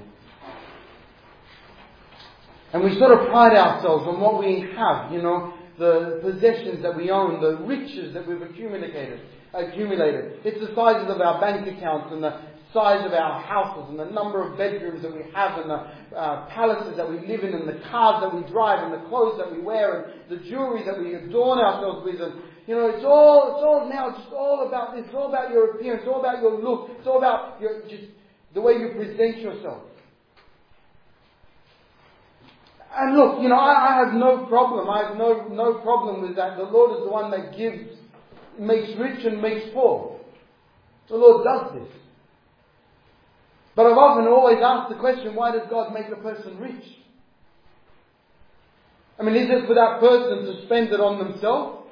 And we sort of pride ourselves on what we have, you know, the possessions that we own, the riches that we've accumulated. accumulated. It's the sizes of our bank accounts and the size of our houses and the number of bedrooms that we have and the uh, palaces that we live in and the cars that we drive and the clothes that we wear and the jewelry that we adorn ourselves with. And, you know, it's all, it's all now just all about this. It's all about your appearance. It's all about your look. It's all about your, just the way you present yourself. And look, you know, I, I have no problem. I have no, no problem with that. The Lord is the one that gives, makes rich and makes poor. The Lord does this. But I've often always asked the question, why does God make a person rich? I mean, is it for that person to spend it on themselves?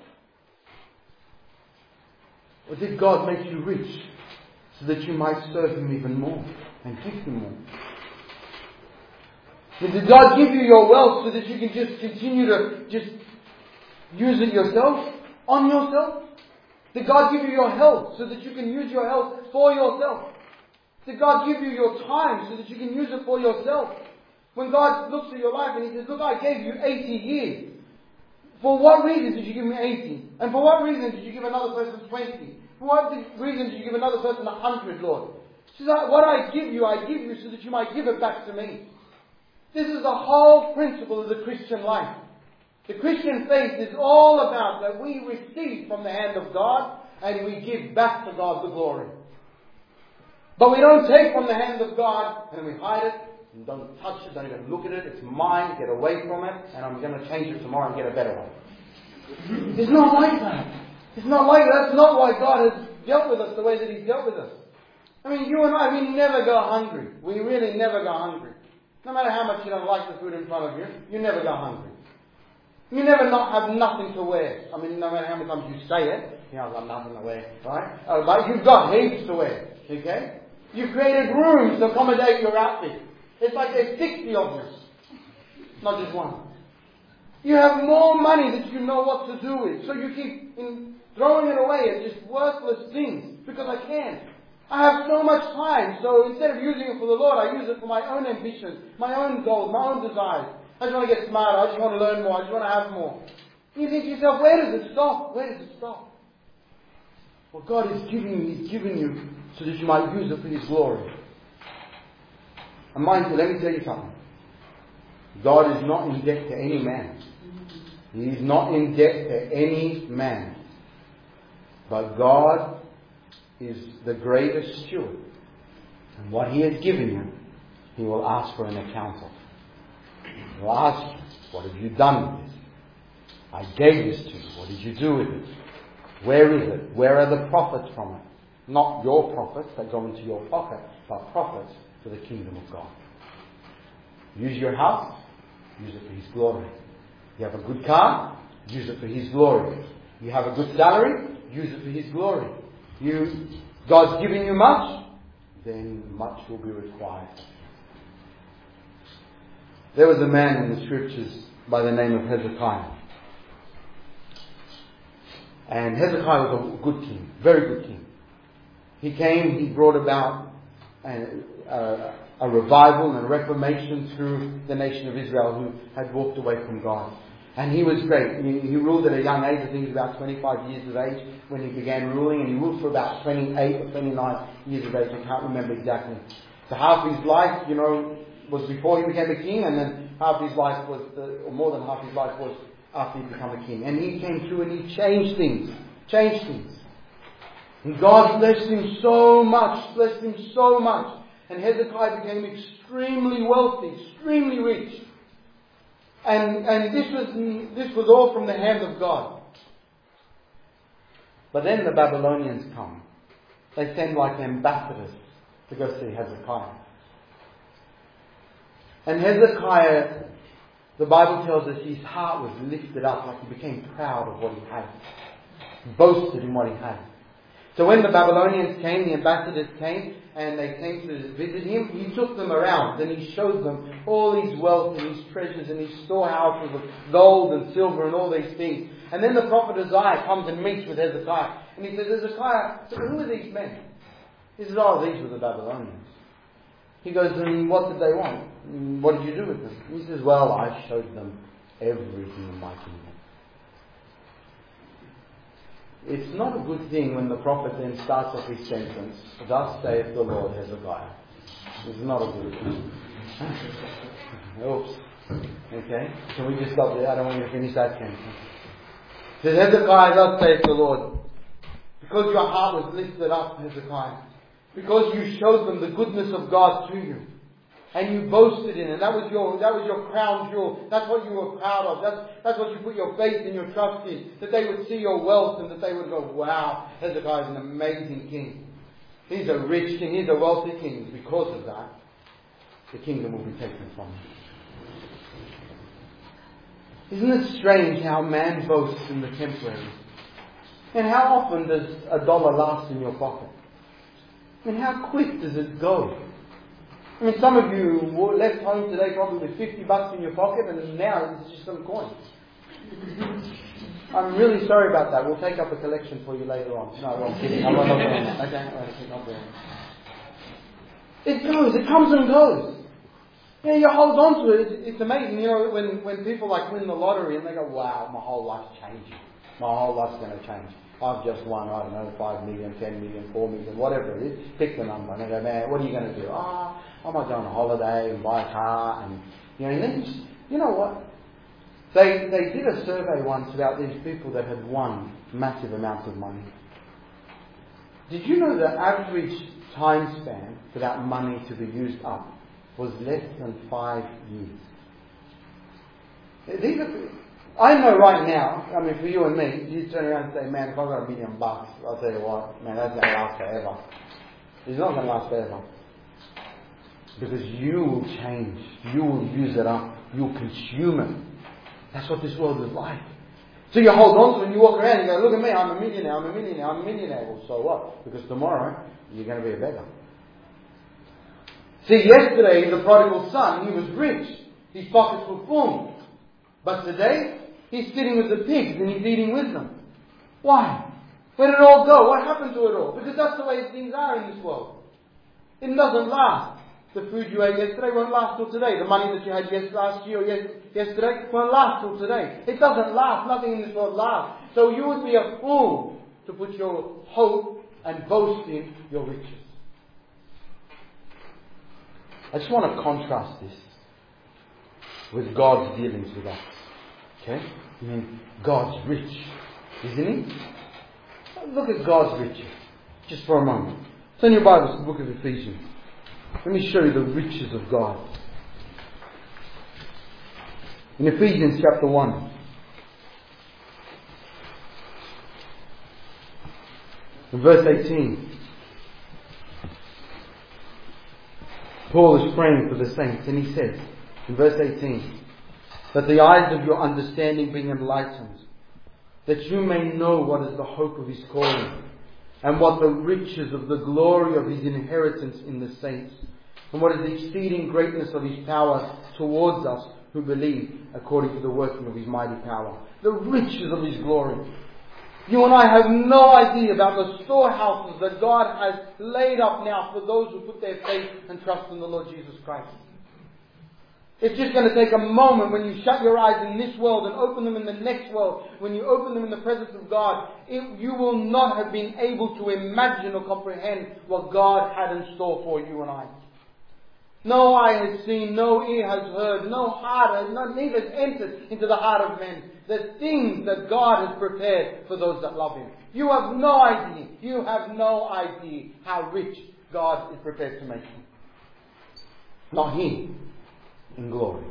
Or did God make you rich so that you might serve Him even more and give Him more? Did God give you your wealth so that you can just continue to just use it yourself, on yourself? Did God give you your health so that you can use your health for yourself? Did God give you your time so that you can use it for yourself? When God looks at your life and He says, look, I gave you eighty years. For what reason did you give me eighty? And for what reason did you give another person twenty? For what reason did you give another person one hundred, Lord? She says, what I give you, I give you so that you might give it back to me. This is the whole principle of the Christian life. The Christian faith is all about that we receive from the hand of God and we give back to God the glory. But we don't take from the hand of God and we hide it and don't touch it, don't even look at it. It's mine, get away from it, and I'm going to change it tomorrow and get a better one. It's not like that. It's not like that. That's not why God has dealt with us the way that He's dealt with us. I mean, you and I, we never go hungry. We really never go hungry. No matter how much you don't like the food in front of you, you never go hungry. You never not have nothing to wear. I mean, no matter how many times you say it, you know, I've got nothing to wear, right? Oh, but you've got heaps to wear, okay? You've created rooms to accommodate your outfit. It's like there's sixty of you, not just one. You have more money that you know what to do with, so you keep in throwing it away at just worthless things because I can. I have so much time, so instead of using it for the Lord, I use it for my own ambitions, my own goals, my own desires. I just want to get smarter, I just want to learn more, I just want to have more. You think to yourself, where does it stop? Where does it stop? What God is giving you, He's given you so that you might use it for His glory. And mind you, let me tell you something. God is not in debt to any man. He is not in debt to any man. But God is the greatest steward. And what He has given you, He will ask for an account of. He will ask you, what have you done with it? I gave this to you. What did you do with it? Where is it? Where are the profits from it? Not your profits that go into your pocket, but profits for the kingdom of God. Use your house, use it for His glory. You have a good car, use it for His glory. You have a good salary, use it for His glory. You, God's given you much, then much will be required. There was a man in the scriptures by the name of Hezekiah. And Hezekiah was a good king, very good king. He came, he brought about a, a, a revival and a reformation through the nation of Israel who had walked away from God. And he was great. He, he ruled at a young age, I think he was about twenty-five years of age when he began ruling, and he ruled for about twenty-eight or twenty-nine years of age, I can't remember exactly. So half his life, you know, was before he became a king, and then half his life was, the, or more than half his life was after he became a king. And he came through and he changed things. Changed things. And God blessed him so much. Blessed him so much. And Hezekiah became extremely wealthy. Extremely rich. And, and this was, this was all from the hand of God. But then the Babylonians come. They send like ambassadors to go see Hezekiah. And Hezekiah, the Bible tells us his heart was lifted up, like he became proud of what he had. Boasted in what he had. So when the Babylonians came, the ambassadors came, and they came to visit him, he took them around and he showed them all his wealth and his treasures and his storehouses of gold and silver and all these things. And then the prophet Isaiah comes and meets with Hezekiah. And he says, Hezekiah, so who are these men? He says, oh, these were the Babylonians. He goes, and what did they want? What did you do with them? He says, well, I showed them everything in my kingdom. It's not a good thing when the prophet then starts off his sentence, thus saith the Lord Hezekiah. It's not a good thing. Oops. Okay? Can we just stop there? I don't want you to finish that sentence. It says, Hezekiah, thus saith the Lord. Because your heart was lifted up, Hezekiah. Because you showed them the goodness of God to you. And you boasted in it. That was your, that was your crown jewel. That's what you were proud of. That's, that's what you put your faith and your trust in. That they would see your wealth and that they would go, wow, Hezekiah is an amazing king. He's a rich king. He's a wealthy king. Because of that, the kingdom will be taken from him. Isn't it strange how man boasts in the temporary? And how often does a dollar last in your pocket? I mean, how quick does it go? I mean, some of you left home today probably with fifty bucks in your pocket, and now it's just some coins. I'm really sorry about that. We'll take up a collection for you later on. No, well, I'm kidding. I'm not doing that. Okay, I'm not doing that. It goes. It comes and goes. Yeah, you hold on to it. It's, it's amazing. You know, when, when people like win the lottery and they go, wow, my whole life's changing. My whole life's going to change. I've just won, I don't know, five million, ten million, four million, whatever it is. Pick the number. And they go, man, what are you going to do? Ah, oh, I might go on a holiday and buy a car. And, you know, and then just, you know what? They, they did a survey once about these people that had won massive amounts of money. Did you know the average time span for that money to be used up was less than five years? These are, I know right now, I mean for you and me, you turn around and say, man, if I've got a million bucks, I'll tell you what, man, that's going to last forever. It's not going to last forever. Because you will change. You will use it up. You'll consume it. That's what this world is like. So you hold on to it and you walk around and you go, look at me, I'm a millionaire, I'm a millionaire, I'm a millionaire. Well, so what? Because tomorrow, you're going to be a beggar. See, yesterday, the prodigal son, he was rich. His pockets were full. But today, he's sitting with the pigs and he's eating with them. Why? Where did it all go? What happened to it all? Because that's the way things are in this world. It doesn't last. The food you ate yesterday won't last till today. The money that you had yes, last year or yes, yesterday won't last till today. It doesn't last. Nothing in this world lasts. So you would be a fool to put your hope and boast in your riches. I just want to contrast this with God's dealings with us. Okay? I mean, God's rich, isn't He? Look at God's riches, just for a moment. Turn your Bibles to the book of Ephesians. Let me show you the riches of God. In Ephesians chapter one, in verse eighteen, Paul is praying for the saints, and he says, in verse eighteen, that the eyes of your understanding being enlightened, that you may know what is the hope of His calling, and what the riches of the glory of His inheritance in the saints, and what is the exceeding greatness of His power towards us who believe, according to the working of His mighty power. The riches of His glory. You and I have no idea about the storehouses that God has laid up now for those who put their faith and trust in the Lord Jesus Christ. It's just going to take a moment when you shut your eyes in this world and open them in the next world. When you open them in the presence of God, it, you will not have been able to imagine or comprehend what God had in store for you and I. No eye has seen, no ear has heard, no heart has, no, neither has entered into the heart of men the things that God has prepared for those that love Him. You have no idea, you have no idea how rich God is prepared to make you. Not Him in glory.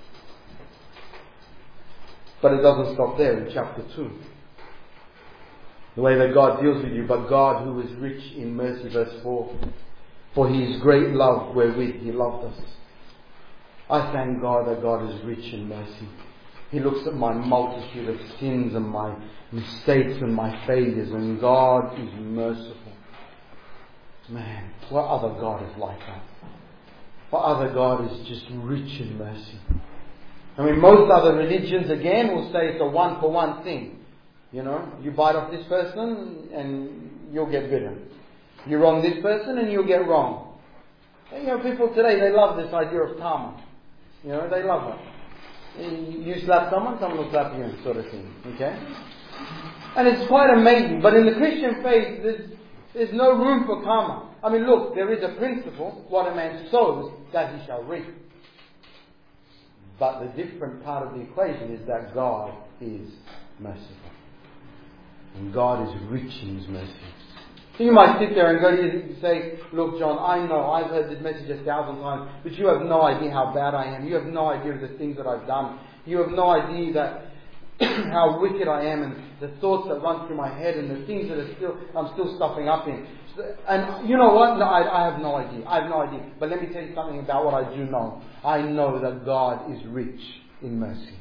But it doesn't stop there in chapter two. The way that God deals with you, but God who is rich in mercy, verse four. For His great love wherewith He loved us. I thank God that God is rich in mercy. He looks at my multitude of sins and my mistakes and my failures, and God is merciful. Man, what other God is like that? What other God is just rich in mercy? I mean, most other religions, again, will say it's a one-for-one thing. You know, you bite off this person and you'll get bitten. You wrong this person and you'll get wrong. You know, people today, they love this idea of karma. You know, they love it. You slap someone, someone will slap you, sort of thing. Okay? And it's quite amazing. But in the Christian faith, there's, there's no room for karma. I mean, look, there is a principle. What a man sows, that he shall reap. But the different part of the equation is that God is merciful. And God is rich in His mercy. So you might sit there and go to you say, look, John, I know, I've heard this message a thousand times, but you have no idea how bad I am. You have no idea of the things that I've done. You have no idea that how wicked I am, and the thoughts that run through my head, and the things that are still I'm still stuffing up in. And you know what? No, I, I have no idea. I have no idea. But let me tell you something about what I do know. I know that God is rich in mercy.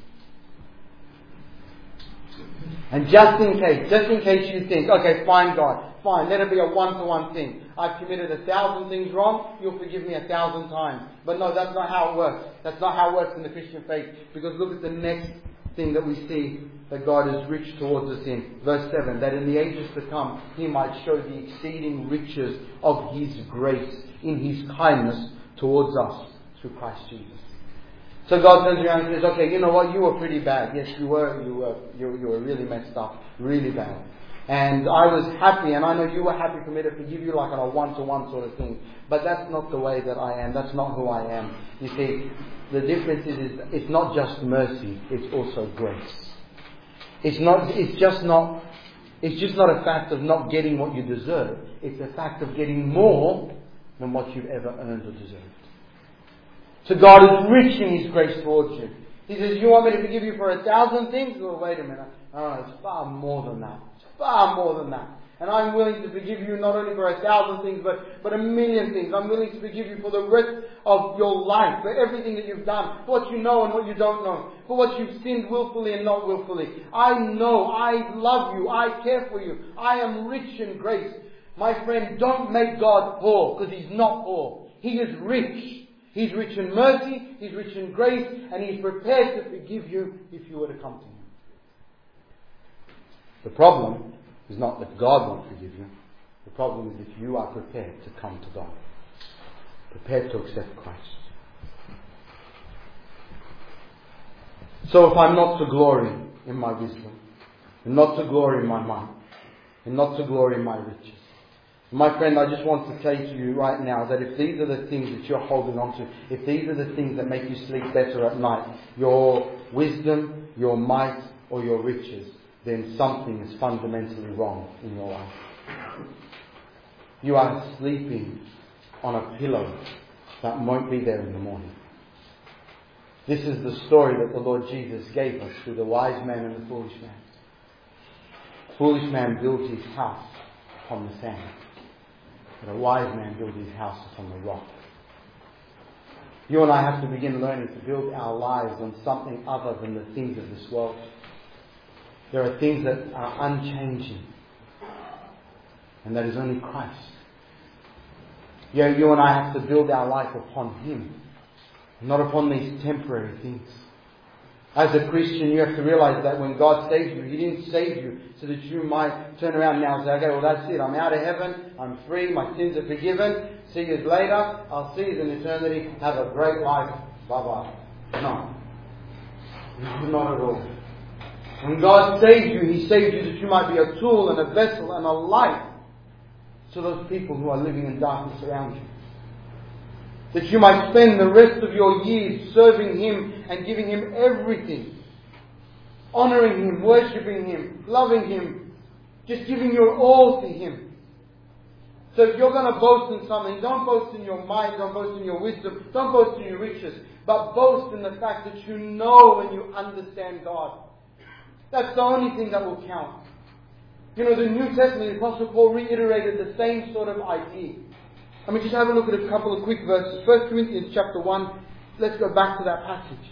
And just in case, just in case you think, okay, fine, God, fine, let it be a one-to-one thing. I've committed a thousand things wrong, you'll forgive me a thousand times. But no, that's not how it works. That's not how it works in the Christian faith. Because look at the next thing that we see that God is rich towards us in. Verse seven, that in the ages to come, He might show the exceeding riches of His grace in His kindness towards us through Christ Jesus. So God turns around and says, okay, you know what, you were pretty bad. Yes, you were, you were, you, you were really messed up, really bad. And I was happy, and I know you were happy for me to forgive you like on a one-to-one sort of thing. But that's not the way that I am. That's not who I am. You see, the difference is, is it's not just mercy, it's also grace. It's not, it's just not, it's just not a fact of not getting what you deserve. It's a fact of getting more than what you've ever earned or deserved. So God is rich in His grace towards you. He says, you want me to forgive you for a thousand things? Well, wait a minute. Oh, it's far more than that. It's far more than that. And I'm willing to forgive you not only for a thousand things, but, but a million things. I'm willing to forgive you for the rest of your life, for everything that you've done, for what you know and what you don't know, for what you've sinned willfully and not willfully. I know, I love you, I care for you. I am rich in grace. My friend, don't make God poor, because He's not poor. He is rich. He's rich in mercy, He's rich in grace, and He's prepared to forgive you if you were to come to Him. The problem is not that God won't forgive you. The problem is if you are prepared to come to God. prepared to accept Christ. So if I'm not to glory in my wisdom, and not to glory in my mind, and not to glory in my riches, my friend, I just want to say to you right now that if these are the things that you're holding on to, if these are the things that make you sleep better at night, your wisdom, your might, or your riches, then something is fundamentally wrong in your life. You are sleeping on a pillow that won't be there in the morning. This is the story that the Lord Jesus gave us through the wise man and the foolish man. The foolish man built his house upon the sand, but a wise man built his house upon the rock. You and I have to begin learning to build our lives on something other than the things of this world. There are things that are unchanging, and that is only Christ. You, you and I have to build our life upon Him, not upon these temporary things. As a Christian, you have to realize that when God saved you, He didn't save you so that you might turn around now and say, okay, well that's it, I'm out of heaven, I'm free, my sins are forgiven, see you later, I'll see you in eternity, have a great life, bye-bye. No. No, not at all. When God saved you, He saved you that you might be a tool and a vessel and a light to those people who are living in darkness around you. That you might spend the rest of your years serving Him and giving Him everything. Honouring Him, worshipping Him, loving Him, just giving your all to Him. So if you're going to boast in something, don't boast in your might, don't boast in your wisdom, don't boast in your riches, but boast in the fact that you know and you understand God. That's the only thing that will count. You know, the New Testament, the Apostle Paul reiterated the same sort of idea. I mean, just have a look at a couple of quick verses. First Corinthians chapter one. Let's go back to that passage.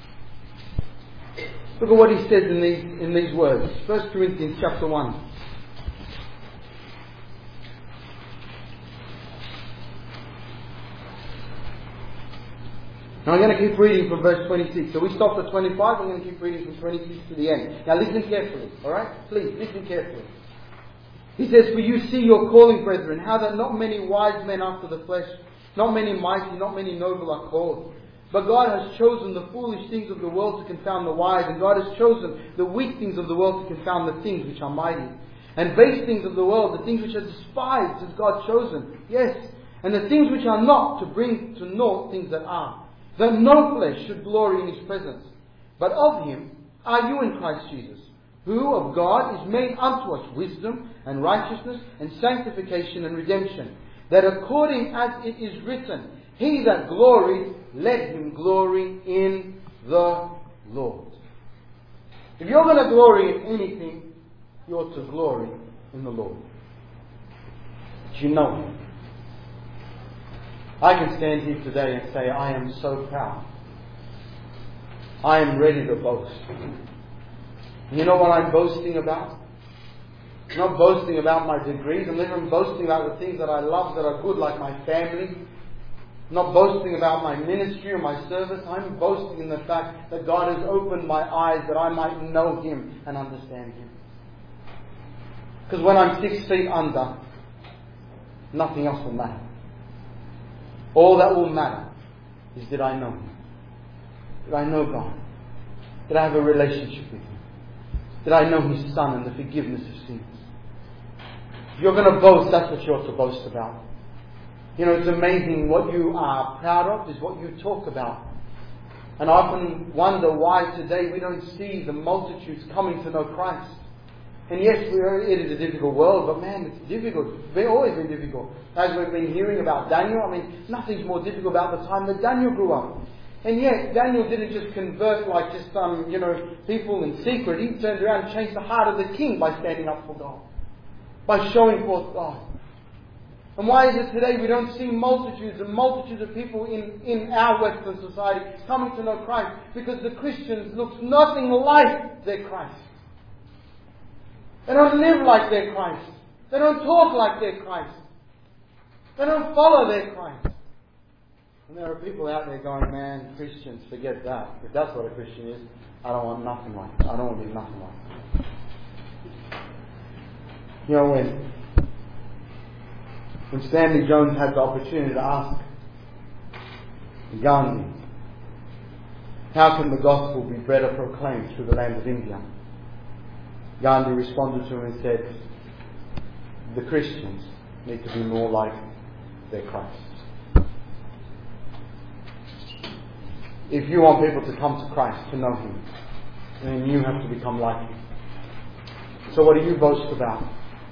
Look at what he says in these, in these words. First Corinthians chapter one. Now I'm going to keep reading from verse twenty-six. So we stopped at twenty-five. I'm going to keep reading from twenty-six to the end. Now listen carefully. Alright? Please, listen carefully. He says, for you see your calling, brethren, how that not many wise men after the flesh, not many mighty, not many noble are called. But God has chosen the foolish things of the world to confound the wise, and God has chosen the weak things of the world to confound the things which are mighty. And base things of the world, the things which are despised, has God chosen. Yes, and the things which are not, to bring to naught things that are, that no flesh should glory in His presence. But of Him are you in Christ Jesus, who of God is made unto us wisdom and righteousness and sanctification and redemption, that according as it is written, he that glories, let him glory in the Lord. If you're going to glory in anything, you ought to glory in the Lord. But you know Him. I can stand here today and say, I am so proud. I am ready to boast. You know what I'm boasting about? I'm not boasting about my degrees. I'm not even boasting about the things that I love that are good, like my family. I'm not boasting about my ministry or my service. I'm boasting in the fact that God has opened my eyes that I might know Him and understand Him. Because when I'm six feet under, nothing else will matter. All that will matter is, did I know Him? Did I know God? Did I have a relationship with Him? Did I know His Son and the forgiveness of sins? If you're going to boast, that's what you ought to boast about. You know, it's amazing what you are proud of is what you talk about. And I often wonder why today we don't see the multitudes coming to know Christ. And yes, we are, it is a difficult world, but man, it's difficult. It's always been difficult. As we've been hearing about Daniel, I mean, nothing's more difficult about the time that Daniel grew up. And yet, Daniel didn't just convert like just some, um, you know, people in secret. He turned around and changed the heart of the king by standing up for God. By showing forth God. And why is it today we don't see multitudes and multitudes of people in, in our Western society coming to know Christ? Because the Christians look nothing like their Christ. They don't live like their Christ. They don't talk like their Christ. They don't follow their Christ. And there are people out there going, man, Christians, forget that. If that's what a Christian is, I don't want nothing like that. I don't want to be nothing like that. You know, when, when Stanley Jones had the opportunity to ask Gandhi. How can the gospel be better proclaimed through the land of India? Gandhi responded to him and said, the Christians need to be more like their Christ. If you want people to come to Christ, to know Him, then you have to become like Him. So what do you boast about?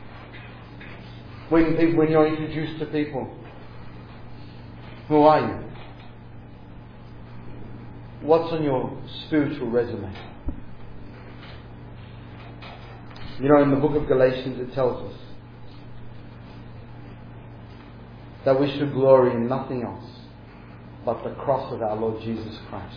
When people, when you're introduced to people, who are you? What's on your spiritual resume? You know, in the book of Galatians it tells us that we should glory in nothing else but the cross of our Lord Jesus Christ.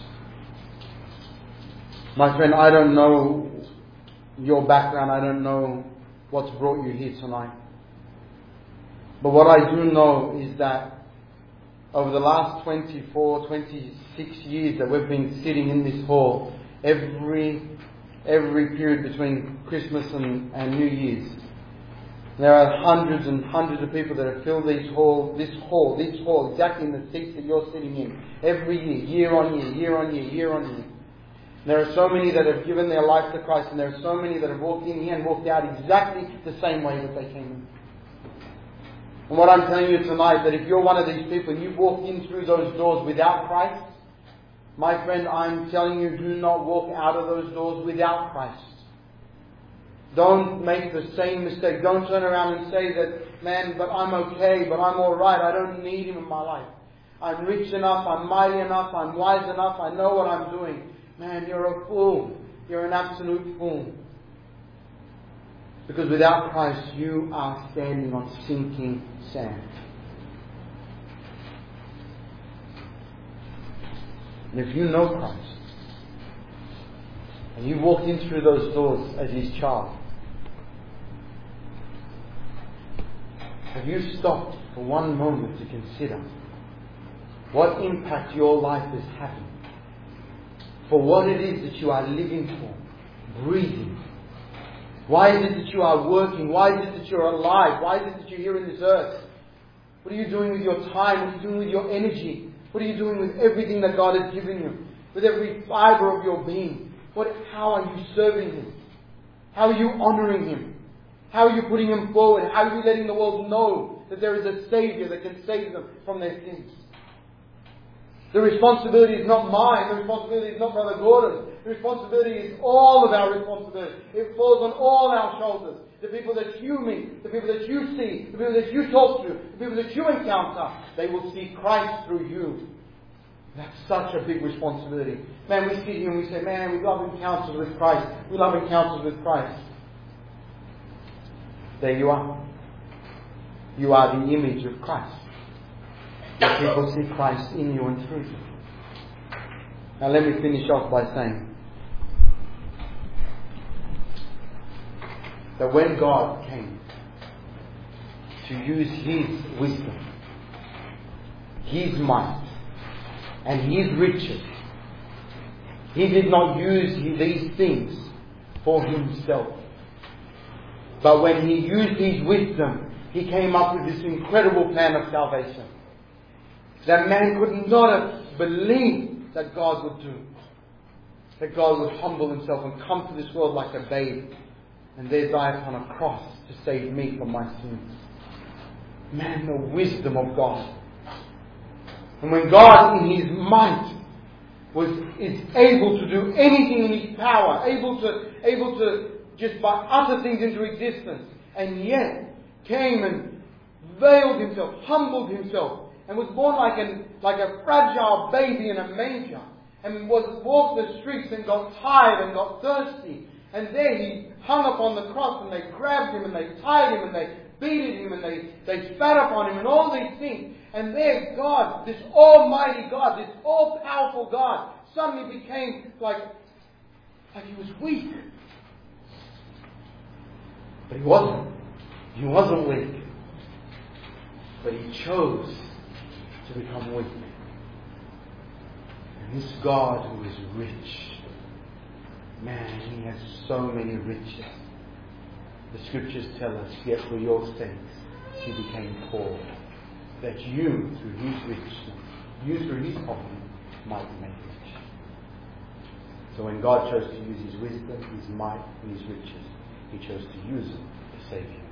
My friend, I don't know your background. I don't know what's brought you here tonight. But what I do know is that over the last twenty-four, twenty-six years that we've been sitting in this hall, every every period between Christmas and, and New Year's, there are hundreds and hundreds of people that have filled this hall, this hall, this hall, exactly in the seats that you're sitting in, every year, year on year, year on year, year on year. There are so many that have given their life to Christ, and there are so many that have walked in here and walked out exactly the same way that they came in. And what I'm telling you tonight, that if you're one of these people and you've walked in through those doors without Christ, my friend, I'm telling you, do not walk out of those doors without Christ. Don't make the same mistake. Don't turn around and say that, man, but I'm okay, but I'm alright, I don't need Him in my life. I'm rich enough, I'm mighty enough, I'm wise enough, I know what I'm doing. Man, you're a fool. You're an absolute fool. Because without Christ, you are standing on sinking sand. And if you know Christ, and you walked in through those doors as His child, have you stopped for one moment to consider what impact your life is having? For what it is that you are living for, breathing. Why is it that you are working? Why is it that you're alive? Why is it that you're here in this earth? What are you doing with your time? What are you doing with your energy? What are you doing with everything that God has given you? With every fibre of your being? What? How are you serving Him? How are you honouring Him? How are you putting Him forward? How are you letting the world know that there is a Saviour that can save them from their sins? The responsibility is not mine. The responsibility is not Brother Gordon's. The responsibility is all of our responsibility. It falls on all our shoulders. The people that you meet, the people that you see, the people that you talk to, the people that you encounter, they will see Christ through you. That's such a big responsibility. Man, we sit here and we say, man, we love encounters with Christ. We love encounters with Christ. There you are. You are the image of Christ. People see Christ in you and through you. Now let me finish off by saying that when God came to use His wisdom, His might, and His riches, He did not use these things for Himself. But when He used His wisdom, He came up with this incredible plan of salvation that man could not have believed that God would do. That God would humble Himself and come to this world like a babe and there die upon a cross to save me from my sins. Man, the wisdom of God. And when God in His might was is able to do anything in His power, able to able to just by utter things into existence, and yet came and veiled Himself, humbled Himself, and was born like an like a fragile baby in a manger, and was walked the streets and got tired and got thirsty, and there He hung upon the cross, and they grabbed Him and they tied Him and they beat Him and they, they spat upon Him and all these things. And there God, this almighty God, this all-powerful God, suddenly became like, like He was weak. But He wasn't. He wasn't weak. But He chose to become weak. And this God who is rich, man, He has so many riches. The Scriptures tell us, yet for your sakes He became poor, that you, through His richness, used through his poverty, might be made rich. So when God chose to use his wisdom, his might, and his riches, he chose to use them to save you.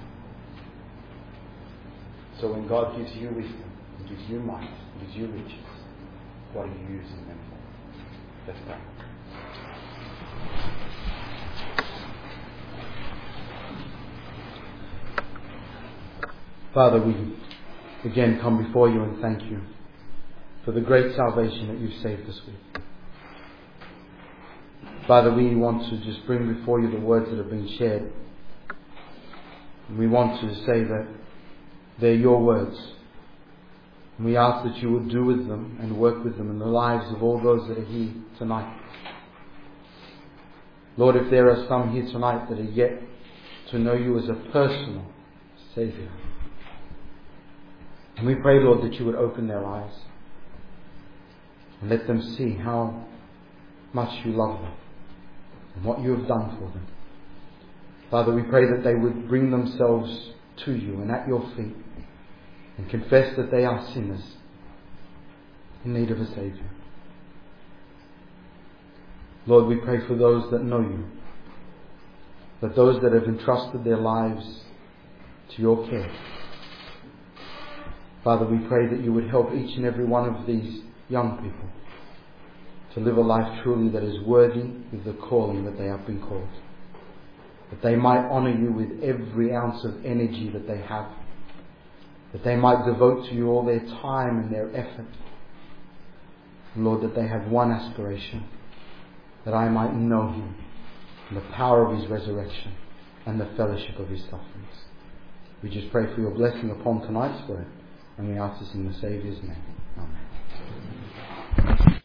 So when God gives you wisdom, and gives you might, and gives you riches, what are you using them for? Let's pray. Father, we again come before you and thank you for the great salvation that you've saved us with. Father, we want to just bring before you the words that have been shared. We want to say that they're your words. And we ask that you would do with them and work with them in the lives of all those that are here tonight. Lord, if there are some here tonight that are yet to know you as a personal Saviour, and we pray, Lord, that you would open their eyes and let them see how much you love them and what you have done for them. Father, we pray that they would bring themselves to you and at your feet and confess that they are sinners in need of a Saviour. Lord, we pray for those that know you, that those that have entrusted their lives to your care. Father, we pray that you would help each and every one of these young people to live a life truly that is worthy of the calling that they have been called. That they might honour you with every ounce of energy that they have. That they might devote to you all their time and their effort. Lord, that they have one aspiration, that I might know him and the power of his resurrection and the fellowship of his sufferings. We just pray for your blessing upon tonight's word, and we ask this in the Saviour's name. Amen.